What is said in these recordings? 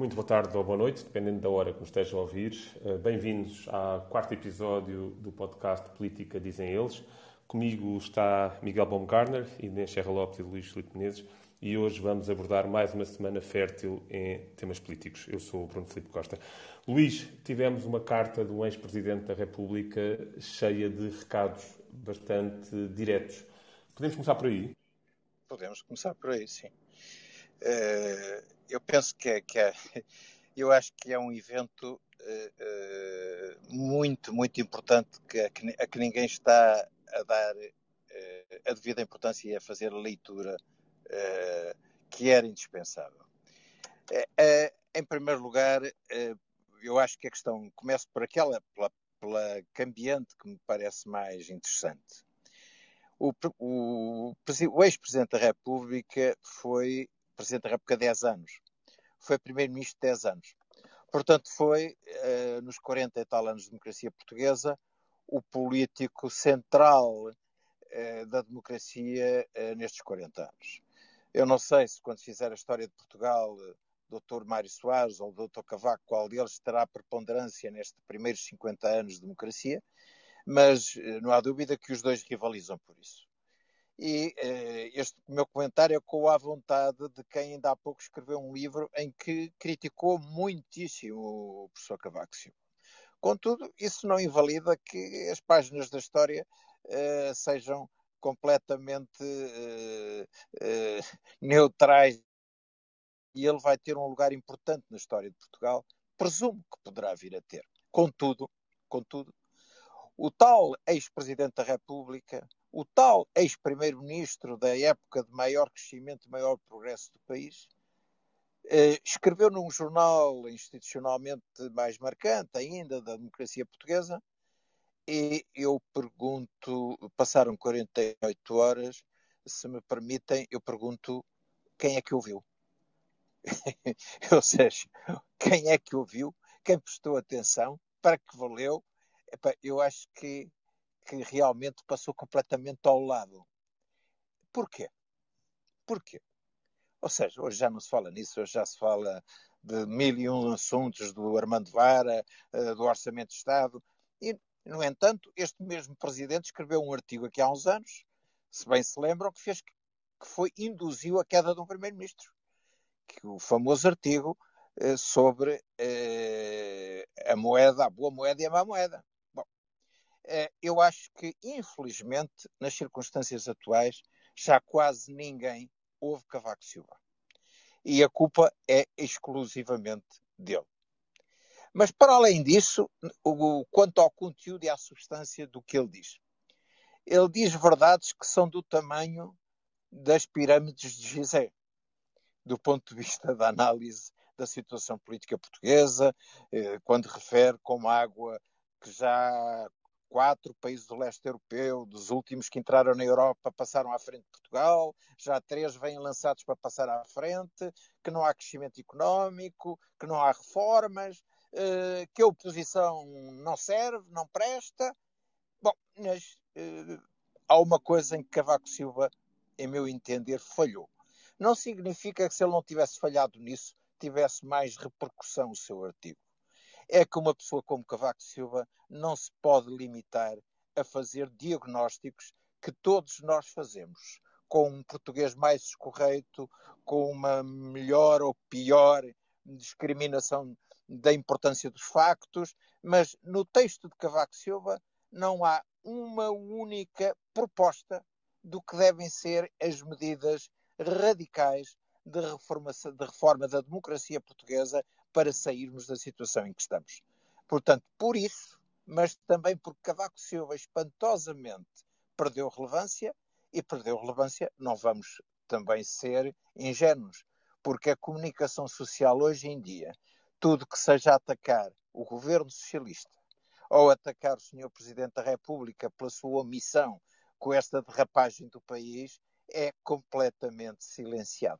Muito boa tarde ou boa noite, dependendo da hora que nos estejam a ouvir. Bem-vindos ao quarto episódio do podcast Política Dizem Eles. Comigo está Miguel Baumgartner, Inês Serra Lopes e Luís Filipe Menezes. E hoje vamos abordar mais uma semana fértil em temas políticos. Eu sou o Bruno Filipe Costa. Luís, tivemos uma carta do ex-presidente da República cheia de recados bastante diretos. Podemos começar por aí? Podemos começar por aí, sim. Eu penso eu acho que é um evento muito importante a que ninguém está a dar a devida importância e a fazer a leitura que era indispensável. Em primeiro lugar, eu acho que a questão começa por pela cambiante que me parece mais interessante. O ex-presidente da República foi presidente da República há 10 anos. Foi primeiro-ministro 10 anos. Portanto, foi, nos 40 e tal anos de democracia portuguesa, o político central da democracia nestes 40 anos. Eu não sei se, quando fizer a história de Portugal, Dr. Mário Soares ou Dr. Cavaco, qual deles terá preponderância nestes primeiros 50 anos de democracia, mas não há dúvida que os dois rivalizam por isso. E este meu comentário é com a vontade de quem ainda há pouco escreveu um livro em que criticou muitíssimo o professor Cavaco Silva. Contudo, isso não invalida que as páginas da história sejam completamente neutrais e ele vai ter um lugar importante na história de Portugal. Presumo que poderá vir a ter. Contudo, o tal ex-presidente da República, o tal ex-primeiro-ministro da época de maior crescimento e maior progresso do país, escreveu num jornal institucionalmente mais marcante ainda da democracia portuguesa, e eu pergunto, passaram 48 horas, se me permitem, eu pergunto quem é que ouviu? Ou seja, quem é que ouviu? Quem prestou atenção? Para que valeu? Eu acho que realmente passou completamente ao lado. Porquê? Porquê? Ou seja, hoje já não se fala nisso, hoje já se fala de mil e um assuntos do Armando Vara, do Orçamento de Estado. E, no entanto, este mesmo presidente escreveu um artigo aqui há uns anos, se bem se lembram, induziu a queda de um primeiro-ministro. Que o famoso artigo sobre a moeda, a boa moeda e a má moeda. Bom, eu acho que, infelizmente, nas circunstâncias atuais, já quase ninguém ouve Cavaco Silva. E a culpa é exclusivamente dele. Mas, para além disso, quanto ao conteúdo e à substância do que ele diz verdades que são do tamanho das pirâmides de Gizé, do ponto de vista da análise da situação política portuguesa, quando refere como água que já 4 países do leste europeu, dos últimos que entraram na Europa, passaram à frente de Portugal, já 3 vêm lançados para passar à frente, que não há crescimento económico, que não há reformas, que a oposição não serve, não presta. Bom, mas há uma coisa em que Cavaco Silva, em meu entender, falhou. Não significa que, se ele não tivesse falhado nisso, tivesse mais repercussão o seu artigo. É que uma pessoa como Cavaco Silva não se pode limitar a fazer diagnósticos que todos nós fazemos, com um português mais escorreito, com uma melhor ou pior discriminação da importância dos factos, mas no texto de Cavaco Silva não há uma única proposta do que devem ser as medidas radicais de reforma da democracia portuguesa para sairmos da situação em que estamos. Portanto, por isso, mas também porque Cavaco Silva espantosamente perdeu relevância, e perdeu relevância, não vamos também ser ingênuos, porque a comunicação social hoje em dia, tudo que seja atacar o governo socialista ou atacar o Sr. Presidente da República pela sua omissão com esta derrapagem do país, é completamente silenciado.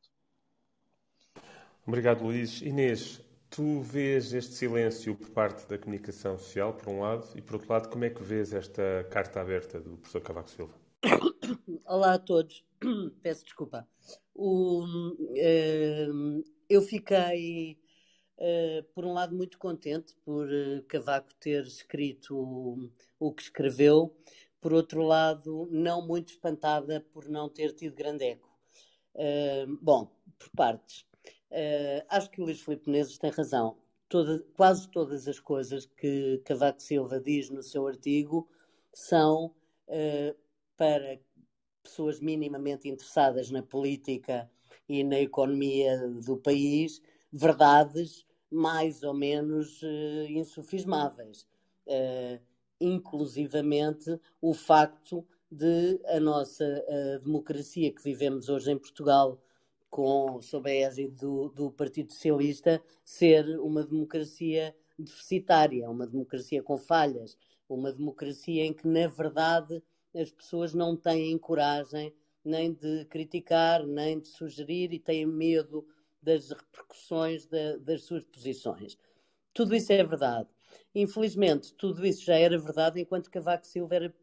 Obrigado, Luís. Inês, tu vês este silêncio por parte da comunicação social, por um lado, e por outro lado, como é que vês esta carta aberta do professor Cavaco Silva? Olá a todos. Peço desculpa. Eu fiquei por um lado, muito contente por Cavaco ter escrito o que escreveu, por outro lado, não muito espantada por não ter tido grande eco. Bom, por partes. Acho que o Luís Filipe Menezes tem razão. Quase todas as coisas que Cavaco Silva diz no seu artigo são para pessoas minimamente interessadas na política e na economia do país, verdades mais ou menos insofismáveis. Inclusivamente o facto de a nossa democracia que vivemos hoje em Portugal, sob a égide do Partido Socialista, ser uma democracia deficitária, uma democracia com falhas, uma democracia em que, na verdade, as pessoas não têm coragem nem de criticar, nem de sugerir e têm medo das repercussões das suas posições. Tudo isso é verdade. Infelizmente, tudo isso já era verdade enquanto Cavaco Silva era,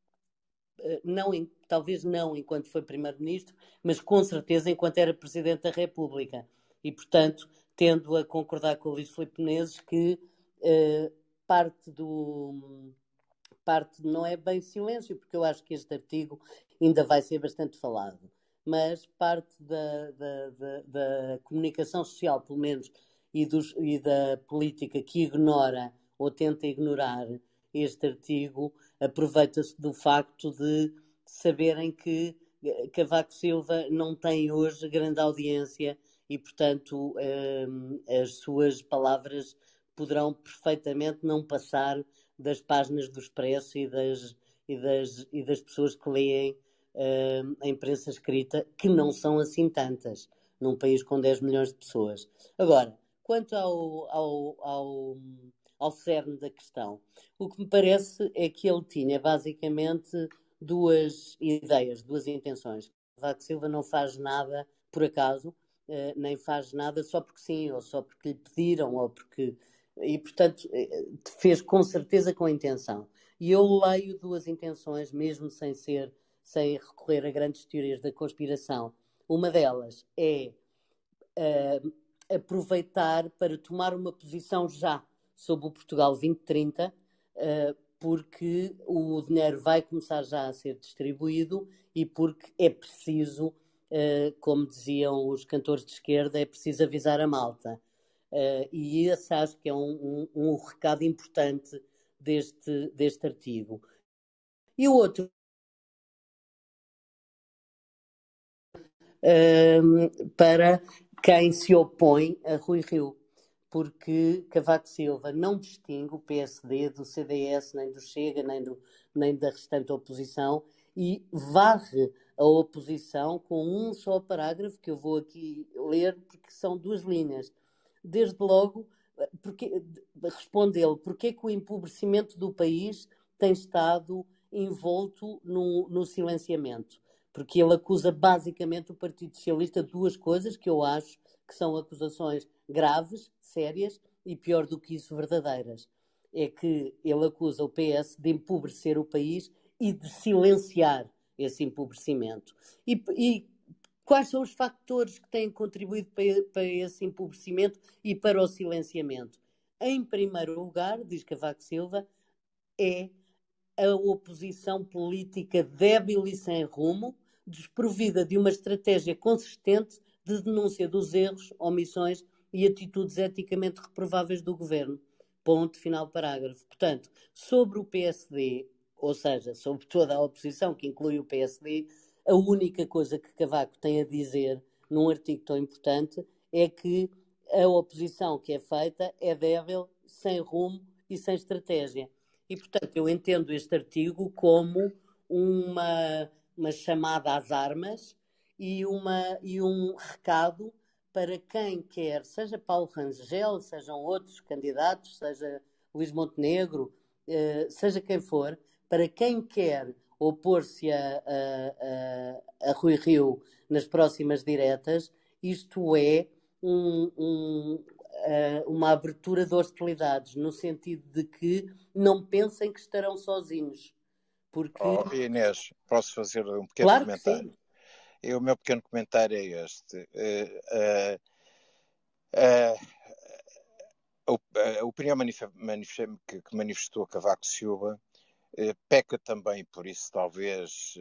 talvez não enquanto foi Primeiro-Ministro, mas com certeza enquanto era Presidente da República. E, portanto, tendo a concordar com o Luís Filipe Menezes que parte não é bem silêncio, porque eu acho que este artigo ainda vai ser bastante falado, mas parte da comunicação social, pelo menos, e da política que ignora ou tenta ignorar este artigo, aproveita-se do facto de saberem que Cavaco Silva não tem hoje grande audiência e, portanto, as suas palavras poderão perfeitamente não passar das páginas do Expresso e das pessoas que leem a imprensa escrita, que não são assim tantas, num país com 10 milhões de pessoas. Agora, quanto ao cerne da questão, o que me parece é que ele tinha basicamente duas ideias, duas intenções. Cavaco Silva não faz nada por acaso, nem faz nada só porque sim, ou só porque lhe pediram, ou porque... E, portanto, fez com certeza com intenção. E eu leio duas intenções, mesmo sem recorrer a grandes teorias da conspiração. Uma delas é aproveitar para tomar uma posição já sobre o Portugal 2030, porque o dinheiro vai começar já a ser distribuído e porque é preciso, como diziam os cantores de esquerda, é preciso avisar a malta. E esse acho que é um recado importante deste artigo. E o outro, para quem se opõe a Rui Rio, porque Cavaco Silva não distingue o PSD do CDS, nem do Chega, nem da restante oposição, e varre a oposição com um só parágrafo que eu vou aqui ler, porque são duas linhas. Desde logo, responde ele, porque é que o empobrecimento do país tem estado envolto no silenciamento? Porque ele acusa basicamente o Partido Socialista de duas coisas que eu acho que são acusações graves, sérias e, pior do que isso, verdadeiras. É que ele acusa o PS de empobrecer o país e de silenciar esse empobrecimento. E quais são os fatores que têm contribuído para esse empobrecimento e para o silenciamento? Em primeiro lugar, diz Cavaco Silva, é a oposição política débil e sem rumo, desprovida de uma estratégia consistente de denúncia dos erros, omissões e atitudes eticamente reprováveis do governo. Ponto final parágrafo. Portanto, sobre o PSD, ou seja, sobre toda a oposição, que inclui o PSD, a única coisa que Cavaco tem a dizer num artigo tão importante é que a oposição que é feita é débil, sem rumo e sem estratégia. E, portanto, eu entendo este artigo como uma chamada às armas e um recado para quem quer, seja Paulo Rangel, sejam outros candidatos, seja Luís Montenegro, seja quem for, para quem quer opor-se a Rui Rio nas próximas diretas, isto é uma abertura de hostilidades, no sentido de que não pensem que estarão sozinhos. Porque... Inês, posso fazer um pequeno claro comentário? Que sim. O meu pequeno comentário é este. a opinião que manifestou Cavaco Silva peca também, por isso talvez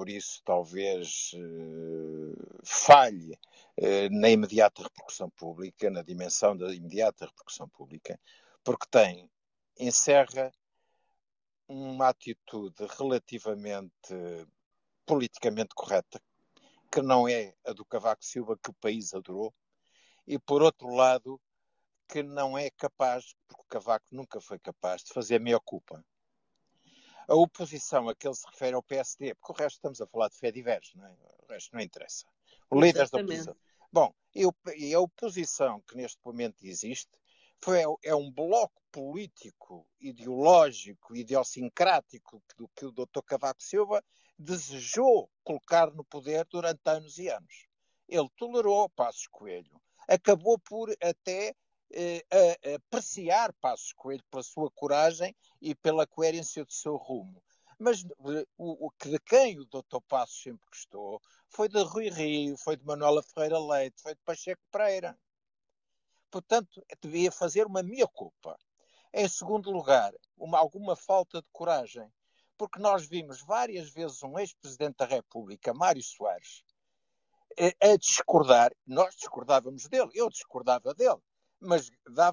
falhe na imediata repercussão pública, na dimensão da imediata repercussão pública, porque encerra uma atitude relativamente politicamente correta, que não é a do Cavaco Silva que o país adorou, e por outro lado, que não é capaz, porque o Cavaco nunca foi capaz de fazer meia-culpa. A oposição a que ele se refere ao PSD, porque o resto estamos a falar de fé diversa, não é? O resto não interessa. O líder da oposição. Bom, e a oposição que neste momento existe é um bloco político, ideológico, idiosincrático que o Dr. Cavaco Silva desejou colocar no poder durante anos e anos. Ele tolerou Passos Coelho, acabou por até apreciar Passos Coelho pela sua coragem e pela coerência do seu rumo. Mas de quem o Dr. Passos sempre gostou foi de Rui Rio, foi de Manuela Ferreira Leite, foi de Pacheco Pereira. Portanto, devia fazer uma meia-culpa. Em segundo lugar, alguma falta de coragem, porque nós vimos várias vezes um ex-presidente da República, Mário Soares, a discordar. Nós discordávamos dele, eu discordava dele, mas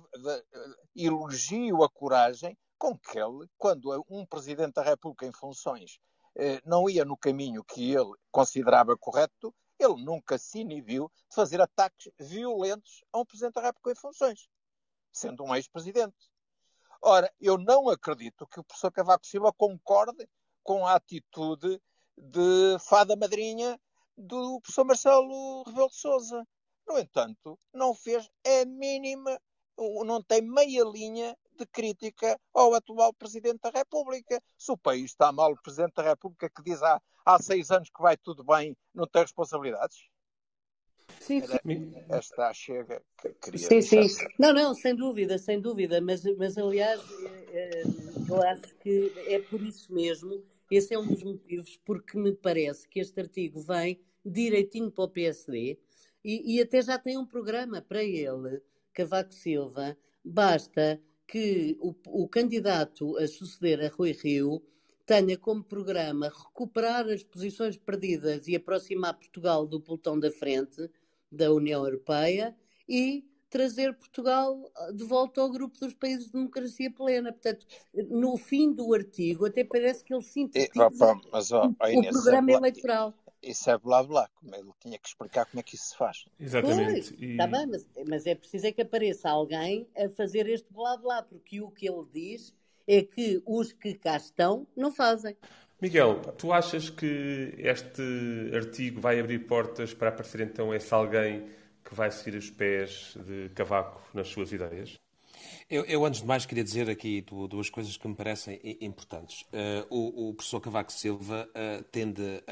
elogio a coragem com que ele, quando um presidente da República em funções não ia no caminho que ele considerava correto, ele nunca se inibiu de fazer ataques violentos a um presidente da República em funções, sendo um ex-presidente. Ora, eu não acredito que o professor Cavaco Silva concorde com a atitude de fada madrinha do professor Marcelo Rebelo de Sousa. No entanto, não fez a mínima, não tem meia linha de crítica ao atual Presidente da República. Se o país está mal, o Presidente da República que diz há 6 anos que vai tudo bem, não tem responsabilidades? Sim, esta chega que queria sim. deixar. Não, sem dúvida. Mas aliás, eu acho que é por isso mesmo, esse é um dos motivos, porque me parece que este artigo vem direitinho para o PSD e até já tem um programa para ele, Cavaco Silva. Basta que o candidato a suceder a Rui Rio tenha como programa recuperar as posições perdidas e aproximar Portugal do pelotão da frente da União Europeia e trazer Portugal de volta ao grupo dos países de democracia plena. Portanto, no fim do artigo, até parece que ele sintetiza o programa eleitoral. Isso é blá blá, como ele tinha que explicar como é que isso se faz. Exatamente. Está bem, mas é preciso que apareça alguém a fazer este blá blá, porque o que ele diz é que os que cá estão não fazem. Miguel, tu achas que este artigo vai abrir portas para aparecer então esse alguém que vai seguir os pés de Cavaco nas suas ideias? Eu, antes de mais, queria dizer aqui duas coisas que me parecem importantes. O professor Cavaco Silva tende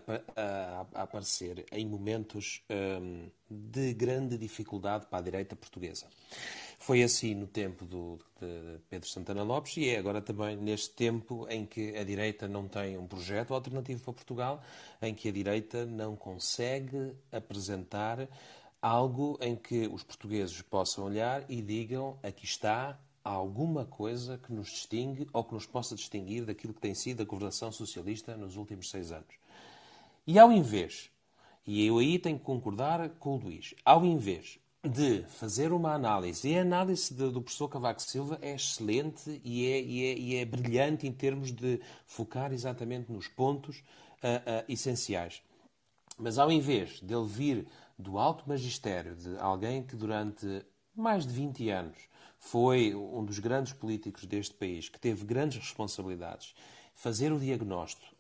a aparecer em momentos de grande dificuldade para a direita portuguesa. Foi assim no tempo de Pedro Santana Lopes e é agora também neste tempo em que a direita não tem um projeto alternativo para Portugal, em que a direita não consegue apresentar algo em que os portugueses possam olhar e digam: aqui está alguma coisa que nos distingue ou que nos possa distinguir daquilo que tem sido a governação socialista nos últimos 6 anos. E ao invés, e eu aí tenho que concordar com o Luís, ao invés de fazer uma análise, e a análise do professor Cavaco Silva é excelente e é brilhante em termos de focar exatamente nos pontos essenciais. Mas ao invés dele vir do alto magistério, de alguém que durante mais de 20 anos foi um dos grandes políticos deste país, que teve grandes responsabilidades, fazer o diagnóstico,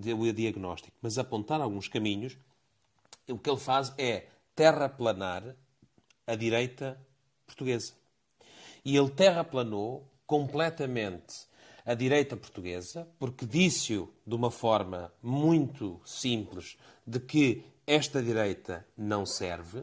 mas apontar alguns caminhos, o que ele faz é terraplanar a direita portuguesa. E ele terraplanou completamente a direita portuguesa, porque disse-o de uma forma muito simples de que esta direita não serve,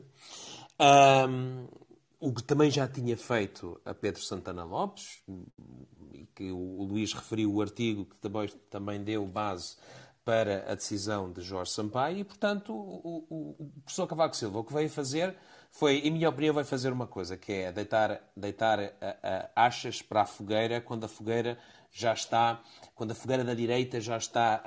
o que também já tinha feito a Pedro Santana Lopes, e que o Luís referiu o artigo que também deu base para a decisão de Jorge Sampaio, e, portanto, o professor Cavaco Silva o que veio fazer em minha opinião, vai fazer uma coisa, que é deitar achas para a fogueira quando a fogueira da direita já está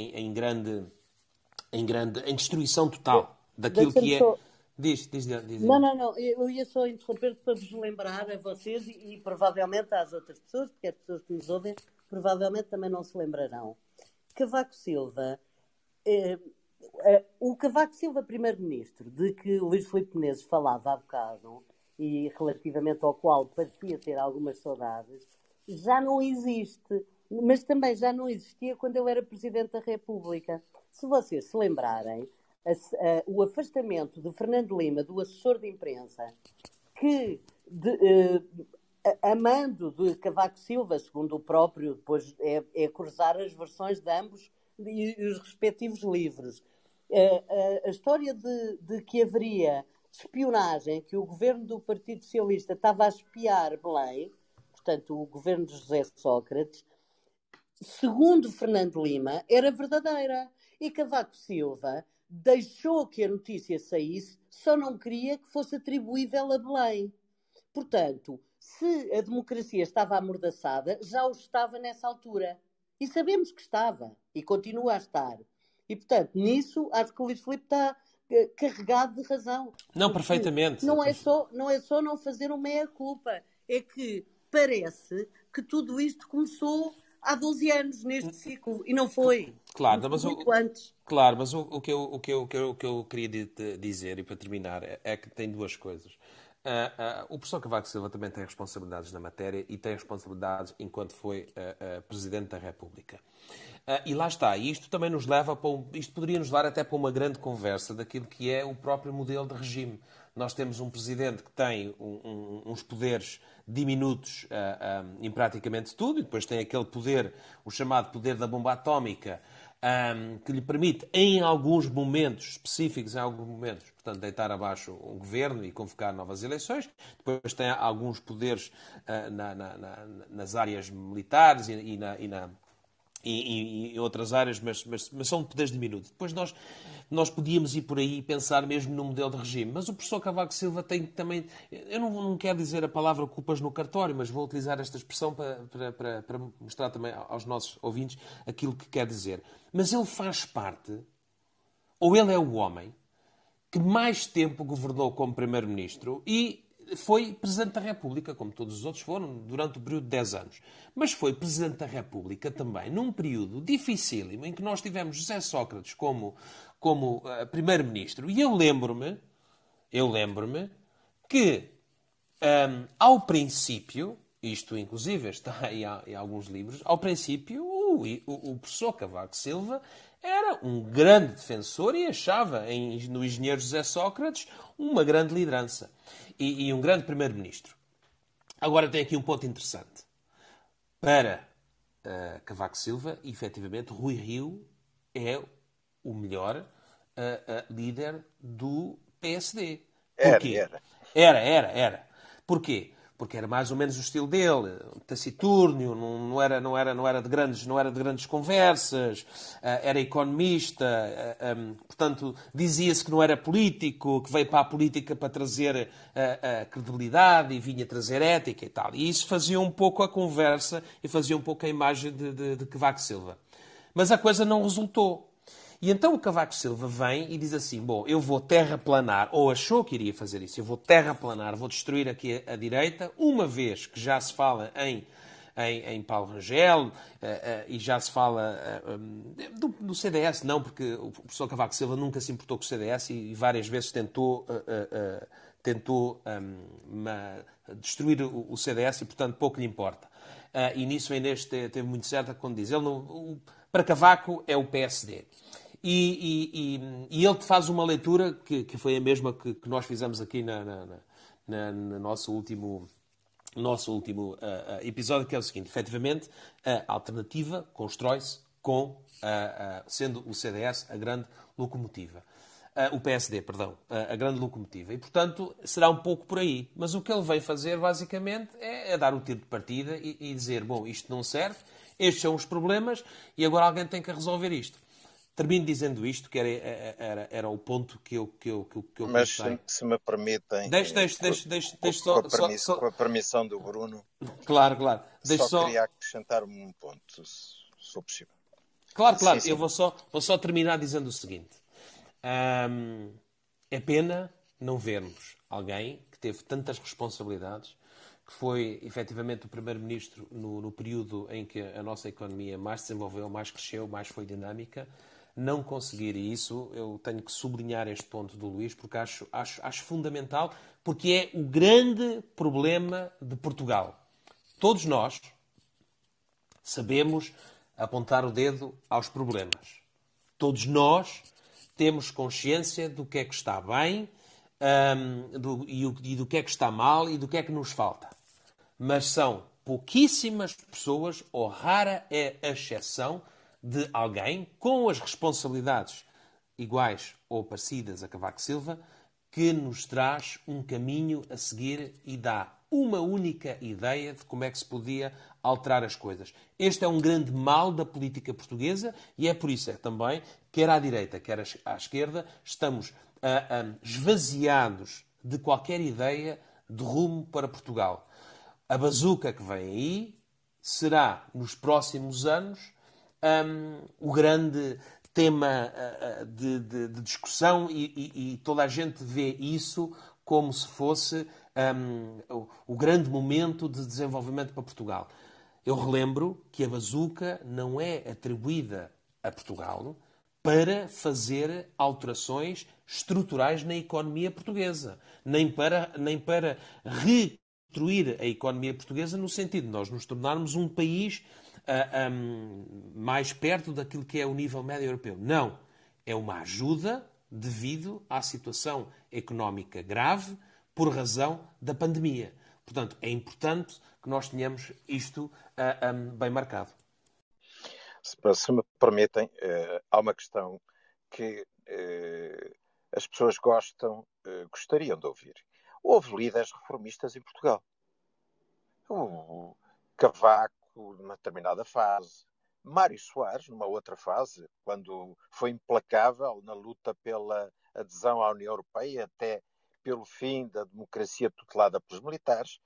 em destruição total daquilo Deixa-me que é... só. Diz. Não. Eu ia só interromper para vos lembrar a vocês e provavelmente às outras pessoas, porque as pessoas que nos ouvem provavelmente também não se lembrarão. Cavaco Silva, o Cavaco Silva primeiro-ministro, de que Luís Filipe Menezes falava há bocado, e relativamente ao qual parecia ter algumas saudades, já não existe. Mas também já não existia quando ele era Presidente da República. Se vocês se lembrarem, o afastamento de Fernando Lima, do assessor de imprensa, que, amando de Cavaco Silva, segundo o próprio, depois é cruzar as versões de ambos e os respectivos livros. A história de que haveria espionagem, que o governo do Partido Socialista estava a espiar Belém, portanto, o governo de José Sócrates, segundo Fernando Lima, era verdadeira. E Cavaco Silva deixou que a notícia saísse, só não queria que fosse atribuível a Belém. Portanto, se a democracia estava amordaçada, já o estava nessa altura. E sabemos que estava, e continua a estar. E, portanto, nisso, acho que o Luís Filipe está carregado de razão. Não, perfeitamente. Não é só não fazer uma meia-culpa. É que parece que tudo isto começou há 12 anos neste ciclo, e não foi. Claro, mas muito antes. Claro, mas o que eu queria dizer, e para terminar, é que tem duas coisas. O professor Cavaco Silva também tem responsabilidades na matéria e tem responsabilidades enquanto foi Presidente da República. E lá está. E isto também nos leva isto poderia nos levar até para uma grande conversa daquilo que é o próprio modelo de regime. Nós temos um Presidente que tem uns poderes diminutos em praticamente tudo, e depois tem aquele poder, o chamado poder da bomba atómica, que lhe permite, em alguns momentos específicos, portanto, deitar abaixo um governo e convocar novas eleições. Depois tem alguns poderes nas áreas militares e em outras áreas, mas são poderes diminutos. Depois nós podíamos ir por aí e pensar mesmo no modelo de regime. Mas o professor Cavaco Silva tem também... Eu não quero dizer a palavra culpas no cartório, mas vou utilizar esta expressão para mostrar também aos nossos ouvintes aquilo que quer dizer. Mas ele faz parte, ou ele é o homem, que mais tempo governou como Primeiro-Ministro e foi Presidente da República, como todos os outros foram, durante o período de 10 anos. Mas foi Presidente da República também num período dificílimo em que nós tivemos José Sócrates como Primeiro-Ministro. E eu lembro-me que, ao princípio, isto inclusive está em alguns livros, ao princípio o professor Cavaco Silva era um grande defensor e achava no engenheiro José Sócrates uma grande liderança e um grande primeiro-ministro. Agora tem aqui um ponto interessante. Para Cavaco Silva, efetivamente, Rui Rio é o melhor líder do PSD. Porquê? Era. Porquê? Porque era mais ou menos o estilo dele, taciturno, não era de grandes conversas, era economista, portanto, dizia-se que não era político, que veio para a política para trazer credibilidade e vinha trazer ética e tal. E isso fazia um pouco a conversa e fazia um pouco a imagem de Cavaco Silva. Mas a coisa não resultou. E então o Cavaco Silva vem e diz assim, bom, eu vou terraplanar, ou achou que iria fazer isso, eu vou terraplanar, vou destruir aqui a direita, uma vez que já se fala em Paulo Rangel e já se fala do CDS, não, porque o professor Cavaco Silva nunca se importou com o CDS e várias vezes tentou destruir o CDS e, portanto, pouco lhe importa. E nisso a Inês teve muito certa quando diz, para Cavaco é o PSD. E ele faz uma leitura que foi a mesma que nós fizemos aqui no nosso último episódio, que é o seguinte: efetivamente, a alternativa constrói-se sendo o CDS a grande locomotiva. O PSD, perdão, a grande locomotiva. E, portanto, será um pouco por aí. Mas o que ele vem fazer, basicamente, é dar o tiro de partida e dizer, bom, isto não serve, estes são os problemas e agora alguém tem que resolver isto. Termino dizendo isto, que era o ponto que eu Mas, comecei. se me permitem, Deixe com a permissão do Bruno, Claro, claro. Deixe só só... queria acrescentar um ponto, se for possível. Claro, Sim, claro. Eu sim. vou só terminar dizendo o seguinte. É pena não vermos alguém que teve tantas responsabilidades, que foi efetivamente o primeiro-ministro no período em que a nossa economia mais se desenvolveu, mais cresceu, mais foi dinâmica, não conseguir. E isso eu tenho que sublinhar este ponto do Luís, porque acho fundamental, porque é o grande problema de Portugal. Todos nós sabemos apontar o dedo aos problemas. Todos nós temos consciência do que é que está bem e do que é que está mal e do que é que nos falta. Mas são pouquíssimas pessoas, ou rara é a exceção, de alguém com as responsabilidades iguais ou parecidas a Cavaco Silva, que nos traz um caminho a seguir e dá uma única ideia de como é que se podia alterar as coisas. Este é um grande mal da política portuguesa e é por isso também, quer à direita, quer à esquerda, estamos esvaziados de qualquer ideia de rumo para Portugal. A bazuca que vem aí será, nos próximos anos, o grande tema de discussão e toda a gente vê isso como se fosse o grande momento de desenvolvimento para Portugal. Eu relembro que a bazuca não é atribuída a Portugal para fazer alterações estruturais na economia portuguesa, nem para reconstruir a economia portuguesa no sentido de nós nos tornarmos um país mais perto daquilo que é o nível médio europeu. Não. É uma ajuda devido à situação económica grave por razão da pandemia. Portanto, é importante que nós tenhamos isto bem marcado. Se me permitem, há uma questão que as pessoas gostariam de ouvir. Houve líderes reformistas em Portugal. O Cavaco, numa determinada fase. Mário Soares, numa outra fase, quando foi implacável na luta pela adesão à União Europeia, até pelo fim da democracia tutelada pelos militares,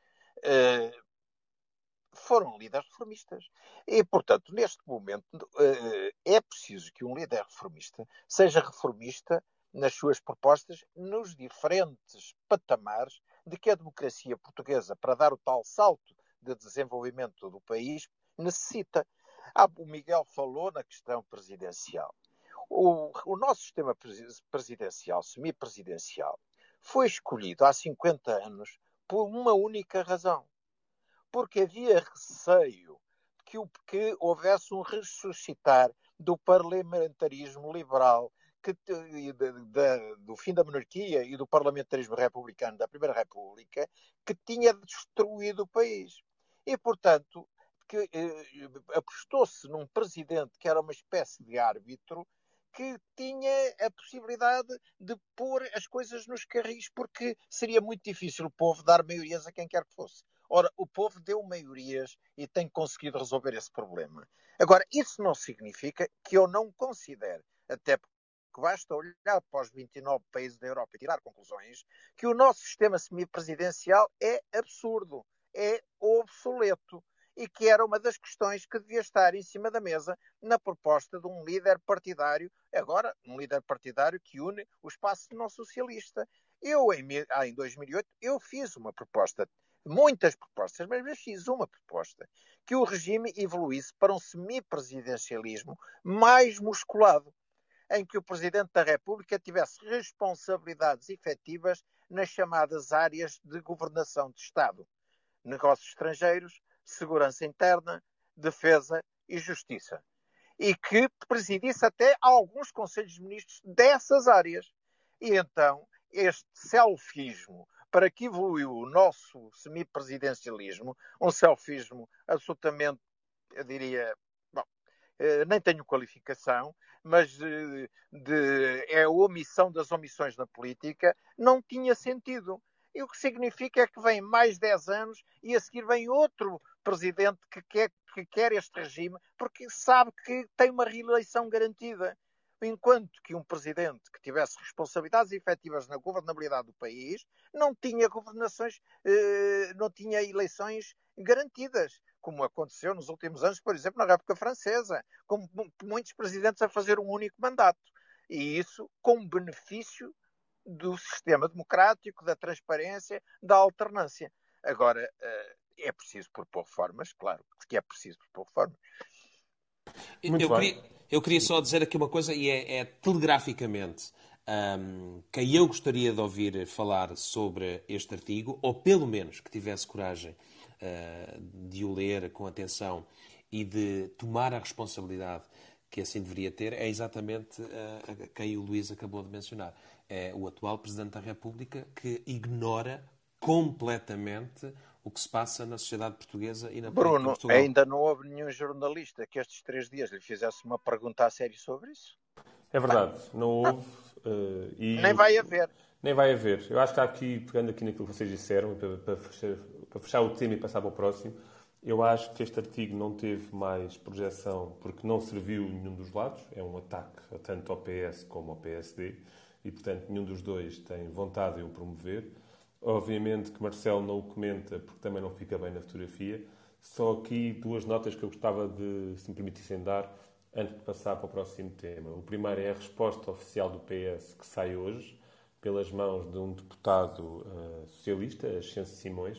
foram líderes reformistas. E, portanto, neste momento, é preciso que um líder reformista seja reformista nas suas propostas nos diferentes patamares de que a democracia portuguesa, para dar o tal salto de desenvolvimento do país, necessita. O Miguel falou na questão presidencial. O nosso sistema presidencial, semipresidencial, foi escolhido há 50 anos por uma única razão. Porque havia receio que houvesse um ressuscitar do parlamentarismo liberal, do fim da monarquia e do parlamentarismo republicano da Primeira República, que tinha destruído o país. E, portanto, apostou-se num presidente que era uma espécie de árbitro, que tinha a possibilidade de pôr as coisas nos carris, porque seria muito difícil o povo dar maiorias a quem quer que fosse. Ora, o povo deu maiorias e tem conseguido resolver esse problema. Agora, isso não significa que eu não considere, até porque basta olhar para os 29 países da Europa e tirar conclusões, que o nosso sistema semipresidencial é absurdo, é obsoleto, e que era uma das questões que devia estar em cima da mesa na proposta de um líder partidário, agora um líder partidário que une o espaço não socialista. Em 2008, eu fiz uma proposta, muitas propostas, mas fiz uma proposta, que o regime evoluísse para um semipresidencialismo mais musculado, em que o Presidente da República tivesse responsabilidades efetivas nas chamadas áreas de governação de Estado, negócios estrangeiros, segurança interna, defesa e justiça. E que presidisse até alguns conselhos de ministros dessas áreas. E então, este selfismo, para que evoluiu o nosso semipresidencialismo, um selfismo absolutamente, eu diria, bom, nem tenho qualificação, mas é a omissão das omissões na política, não tinha sentido. E o que significa é que vem mais 10 anos e a seguir vem outro presidente que quer este regime porque sabe que tem uma reeleição garantida. enquanto que um presidente que tivesse responsabilidades efetivas na governabilidade do país não tinha não tinha eleições garantidas, como aconteceu nos últimos anos, por exemplo, na República Francesa, com muitos presidentes a fazer um único mandato. E isso com benefício do sistema democrático, da transparência, da alternância. Agora, é preciso propor reformas, claro que é preciso propor reformas. Muito bem. Eu queria só dizer aqui uma coisa, e é telegraficamente quem eu gostaria de ouvir falar sobre este artigo, ou pelo menos que tivesse coragem de o ler com atenção e de tomar a responsabilidade que assim deveria ter, é exatamente quem o Luís acabou de mencionar. É o atual Presidente da República, que ignora completamente o que se passa na sociedade portuguesa e na política em Bruno, Portugal. ainda não houve nenhum jornalista que estes 3 dias lhe fizesse uma pergunta a sério sobre isso. É verdade, não houve. Nem vai haver. Nem vai haver. Eu acho que aqui, pegando aqui naquilo que vocês disseram, para fechar o tema e passar para o próximo, eu acho que este artigo não teve mais projeção porque não serviu nenhum dos lados. É um ataque tanto ao PS como ao PSD e, portanto, nenhum dos dois tem vontade de o promover. Obviamente que Marcelo não o comenta porque também não fica bem na fotografia. Só aqui 2 notas que eu gostava de, se me permitissem dar, antes de passar para o próximo tema. O primeiro é a resposta oficial do PS que sai hoje, pelas mãos de um deputado socialista, Ascenso Simões,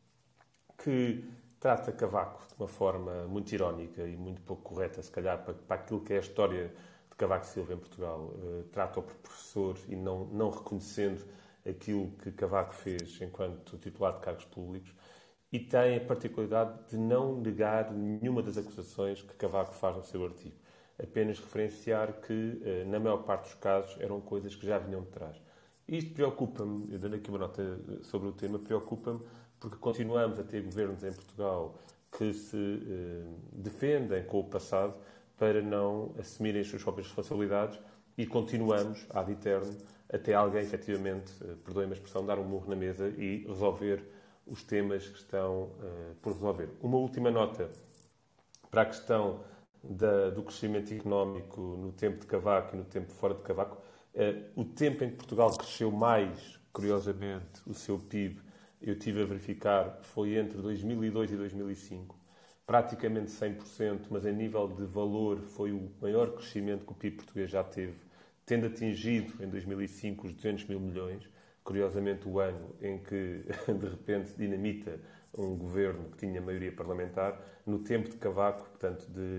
que trata Cavaco de uma forma muito irónica e muito pouco correta, se calhar, para aquilo que é a história de Cavaco Silva em Portugal. Trata-o por professor e não reconhecendo aquilo que Cavaco fez enquanto titular de cargos públicos. E tem a particularidade de não negar nenhuma das acusações que Cavaco faz no seu artigo. Apenas referenciar que, na maior parte dos casos, eram coisas que já vinham de trás. Isto preocupa-me, eu dando aqui uma nota sobre o tema, preocupa-me porque continuamos a ter governos em Portugal que se defendem com o passado para não assumirem as suas próprias responsabilidades e continuamos, ad eterno, até alguém, efetivamente, perdoem-me a expressão, dar um murro na mesa e resolver os temas que estão por resolver. Uma última nota para a questão do crescimento económico no tempo de Cavaco e no tempo fora de Cavaco. O tempo em que Portugal cresceu mais, curiosamente, o seu PIB, eu estive a verificar, foi entre 2002 e 2005. Praticamente 100%, mas em nível de valor foi o maior crescimento que o PIB português já teve, tendo atingido em 2005 os 200 mil milhões. Curiosamente, o ano em que, de repente, dinamita um governo que tinha maioria parlamentar. No tempo de Cavaco, portanto, de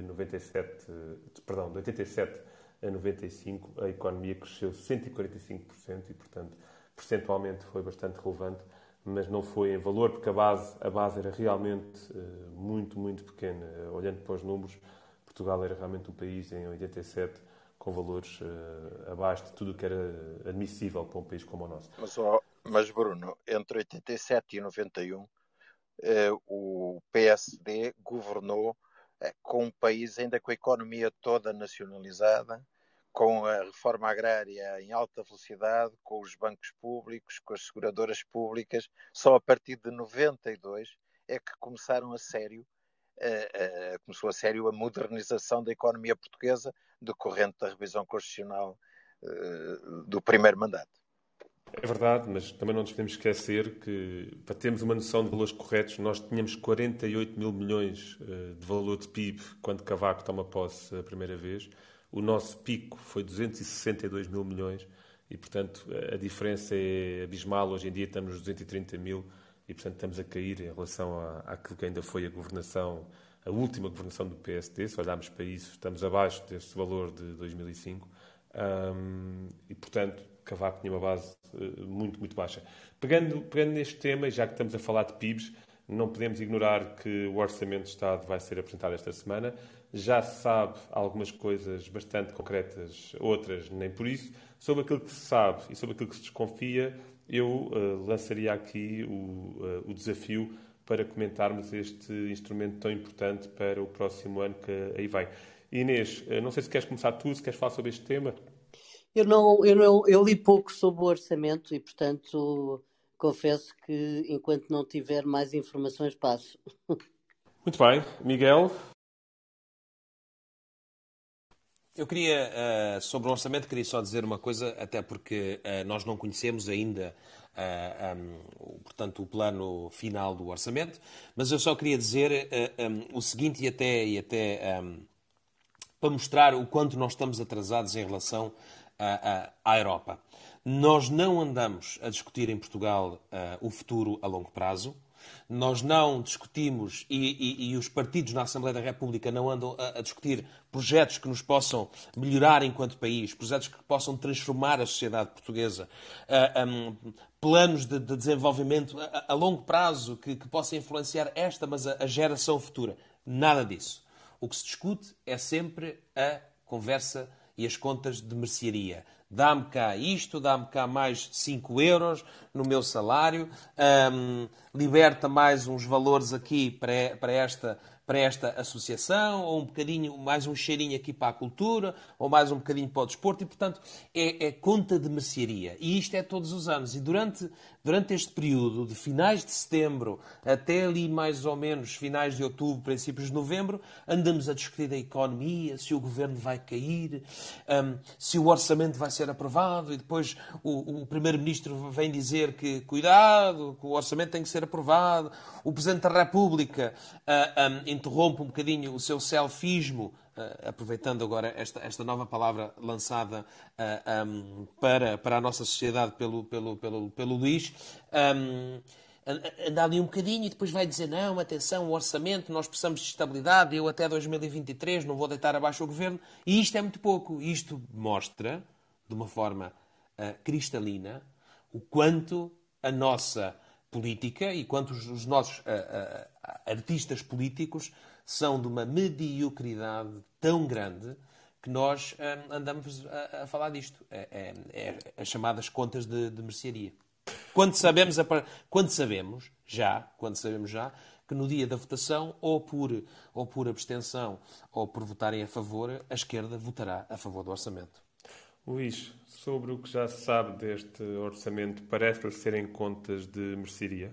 87 a 95, a economia cresceu 145% e, portanto, percentualmente foi bastante relevante, mas não foi em valor, porque a base era realmente muito, muito pequena. Olhando para os números, Portugal era realmente um país, em 87, com valores abaixo de tudo o que era admissível para um país como o nosso. Mas Bruno, entre 87 e 91, o PSD governou com um país ainda com a economia toda nacionalizada, com a reforma agrária em alta velocidade, com os bancos públicos, com as seguradoras públicas. Só a partir de 92 é que começou a sério a modernização da economia portuguesa decorrente da revisão constitucional do primeiro mandato. É verdade, mas também não nos podemos esquecer que, para termos uma noção de valores corretos, nós tínhamos 48 mil milhões de valor de PIB quando Cavaco toma posse a primeira vez. O nosso pico foi 262 mil milhões e, portanto, a diferença é abismal. Hoje em dia estamos nos 230 mil e, portanto, estamos a cair em relação àquilo que ainda foi a governação, a última governação do PSD. Se olharmos para isso, estamos abaixo desse valor de 2005. E, portanto, Cavaco tinha uma base muito, muito baixa. Pegando neste tema, já que estamos a falar de PIBs, não podemos ignorar que o Orçamento de Estado vai ser apresentado esta semana. Já se sabe algumas coisas bastante concretas, outras nem por isso. Sobre aquilo que se sabe e sobre aquilo que se desconfia, eu lançaria aqui o desafio para comentarmos este instrumento tão importante para o próximo ano que aí vem. Inês, não sei se queres começar tu, se queres falar sobre este tema. Eu li pouco sobre o orçamento e, portanto, confesso que enquanto não tiver mais informações passo. Muito bem. Miguel? Eu queria, sobre o orçamento, queria só dizer uma coisa, até porque nós não conhecemos ainda, portanto, o plano final do orçamento, mas eu só queria dizer o seguinte e até para mostrar o quanto nós estamos atrasados em relação à Europa. Nós não andamos a discutir em Portugal o futuro a longo prazo. Nós não discutimos e os partidos na Assembleia da República não andam a discutir projetos que nos possam melhorar enquanto país, projetos que possam transformar a sociedade portuguesa, planos de desenvolvimento a longo prazo que possam influenciar esta, mas a geração futura. Nada disso. O que se discute é sempre a conversa e as contas de mercearia. Dá-me cá isto, dá-me cá mais 5 euros no meu salário, liberta mais uns valores aqui para esta associação, ou um bocadinho, mais um cheirinho aqui para a cultura, ou mais um bocadinho para o desporto, e, portanto, é conta de mercearia. E isto é todos os anos. E durante este período, de finais de setembro até ali mais ou menos finais de outubro, princípios de novembro, andamos a discutir a economia, se o governo vai cair, se o orçamento vai ser aprovado, e depois o primeiro-ministro vem dizer que, cuidado, que o orçamento tem que ser aprovado. O Presidente da República interrompe um bocadinho o seu selfismo, aproveitando agora esta nova palavra lançada para a nossa sociedade pelo Luís, anda ali um bocadinho e depois vai dizer, não, atenção, o orçamento, nós precisamos de estabilidade, eu até 2023 não vou deitar abaixo o governo, e isto é muito pouco. Isto mostra, de uma forma cristalina, o quanto a nossa política e quanto os nossos artistas políticos são de uma mediocridade tão grande que nós andamos a falar disto. É as chamadas contas de mercearia. Quando sabemos já que no dia da votação, ou por abstenção, ou por votarem a favor, a esquerda votará a favor do orçamento. Luís, sobre o que já se sabe deste orçamento, parece-lhe serem contas de mercearia?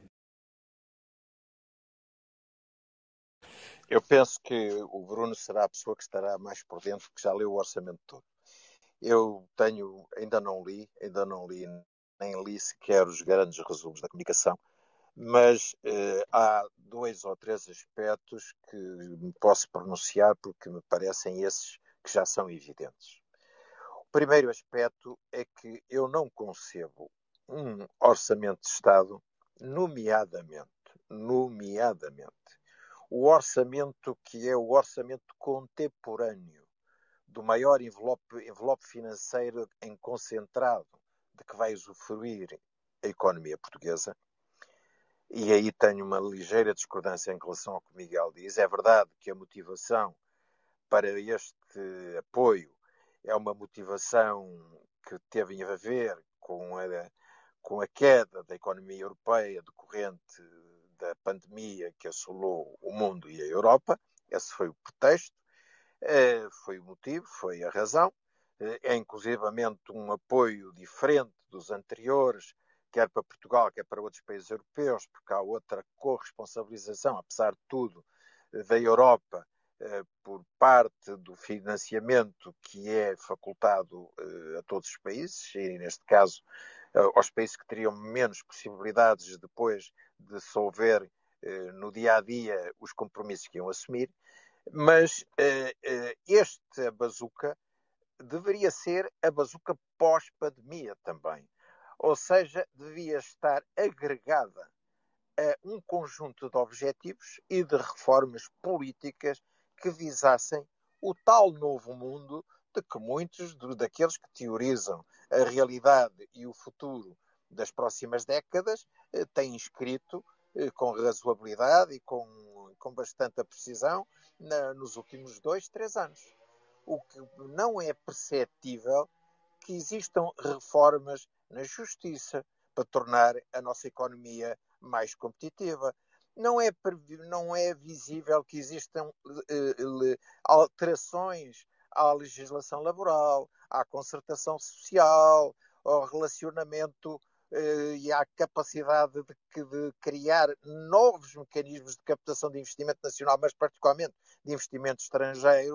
Eu penso que o Bruno será a pessoa que estará mais por dentro, que já leu o orçamento todo. Ainda não li, nem li sequer os grandes resumos da comunicação, mas há 2 ou 3 aspectos que me posso pronunciar porque me parecem esses que já são evidentes. O primeiro aspecto é que eu não concebo um orçamento de Estado, nomeadamente, o orçamento que é o orçamento contemporâneo do maior envelope financeiro em concentrado de que vai usufruir a economia portuguesa. E aí tenho uma ligeira discordância em relação ao que o Miguel diz. É verdade que a motivação para este apoio é uma motivação que teve a ver com a queda da economia europeia decorrente da pandemia que assolou o mundo e a Europa. Esse foi o pretexto, foi o motivo, foi a razão. É inclusivamente um apoio diferente dos anteriores, quer para Portugal, quer para outros países europeus, porque há outra corresponsabilização, apesar de tudo, da Europa por parte do financiamento que é facultado a todos os países, e neste caso aos países que teriam menos possibilidades depois de solver no dia-a-dia os compromissos que iam assumir. Mas esta bazuca deveria ser a bazuca pós-pandemia também. Ou seja, devia estar agregada a um conjunto de objetivos e de reformas políticas que visassem o tal novo mundo de que muitos daqueles que teorizam a realidade e o futuro das próximas décadas têm escrito com razoabilidade e com bastante precisão nos últimos 2, 3 anos. O que não é perceptível que existam reformas na justiça para tornar a nossa economia mais competitiva. Não é visível que existam alterações à legislação laboral, à concertação social, ao relacionamento e à capacidade de criar novos mecanismos de captação de investimento nacional, mas particularmente de investimento estrangeiro,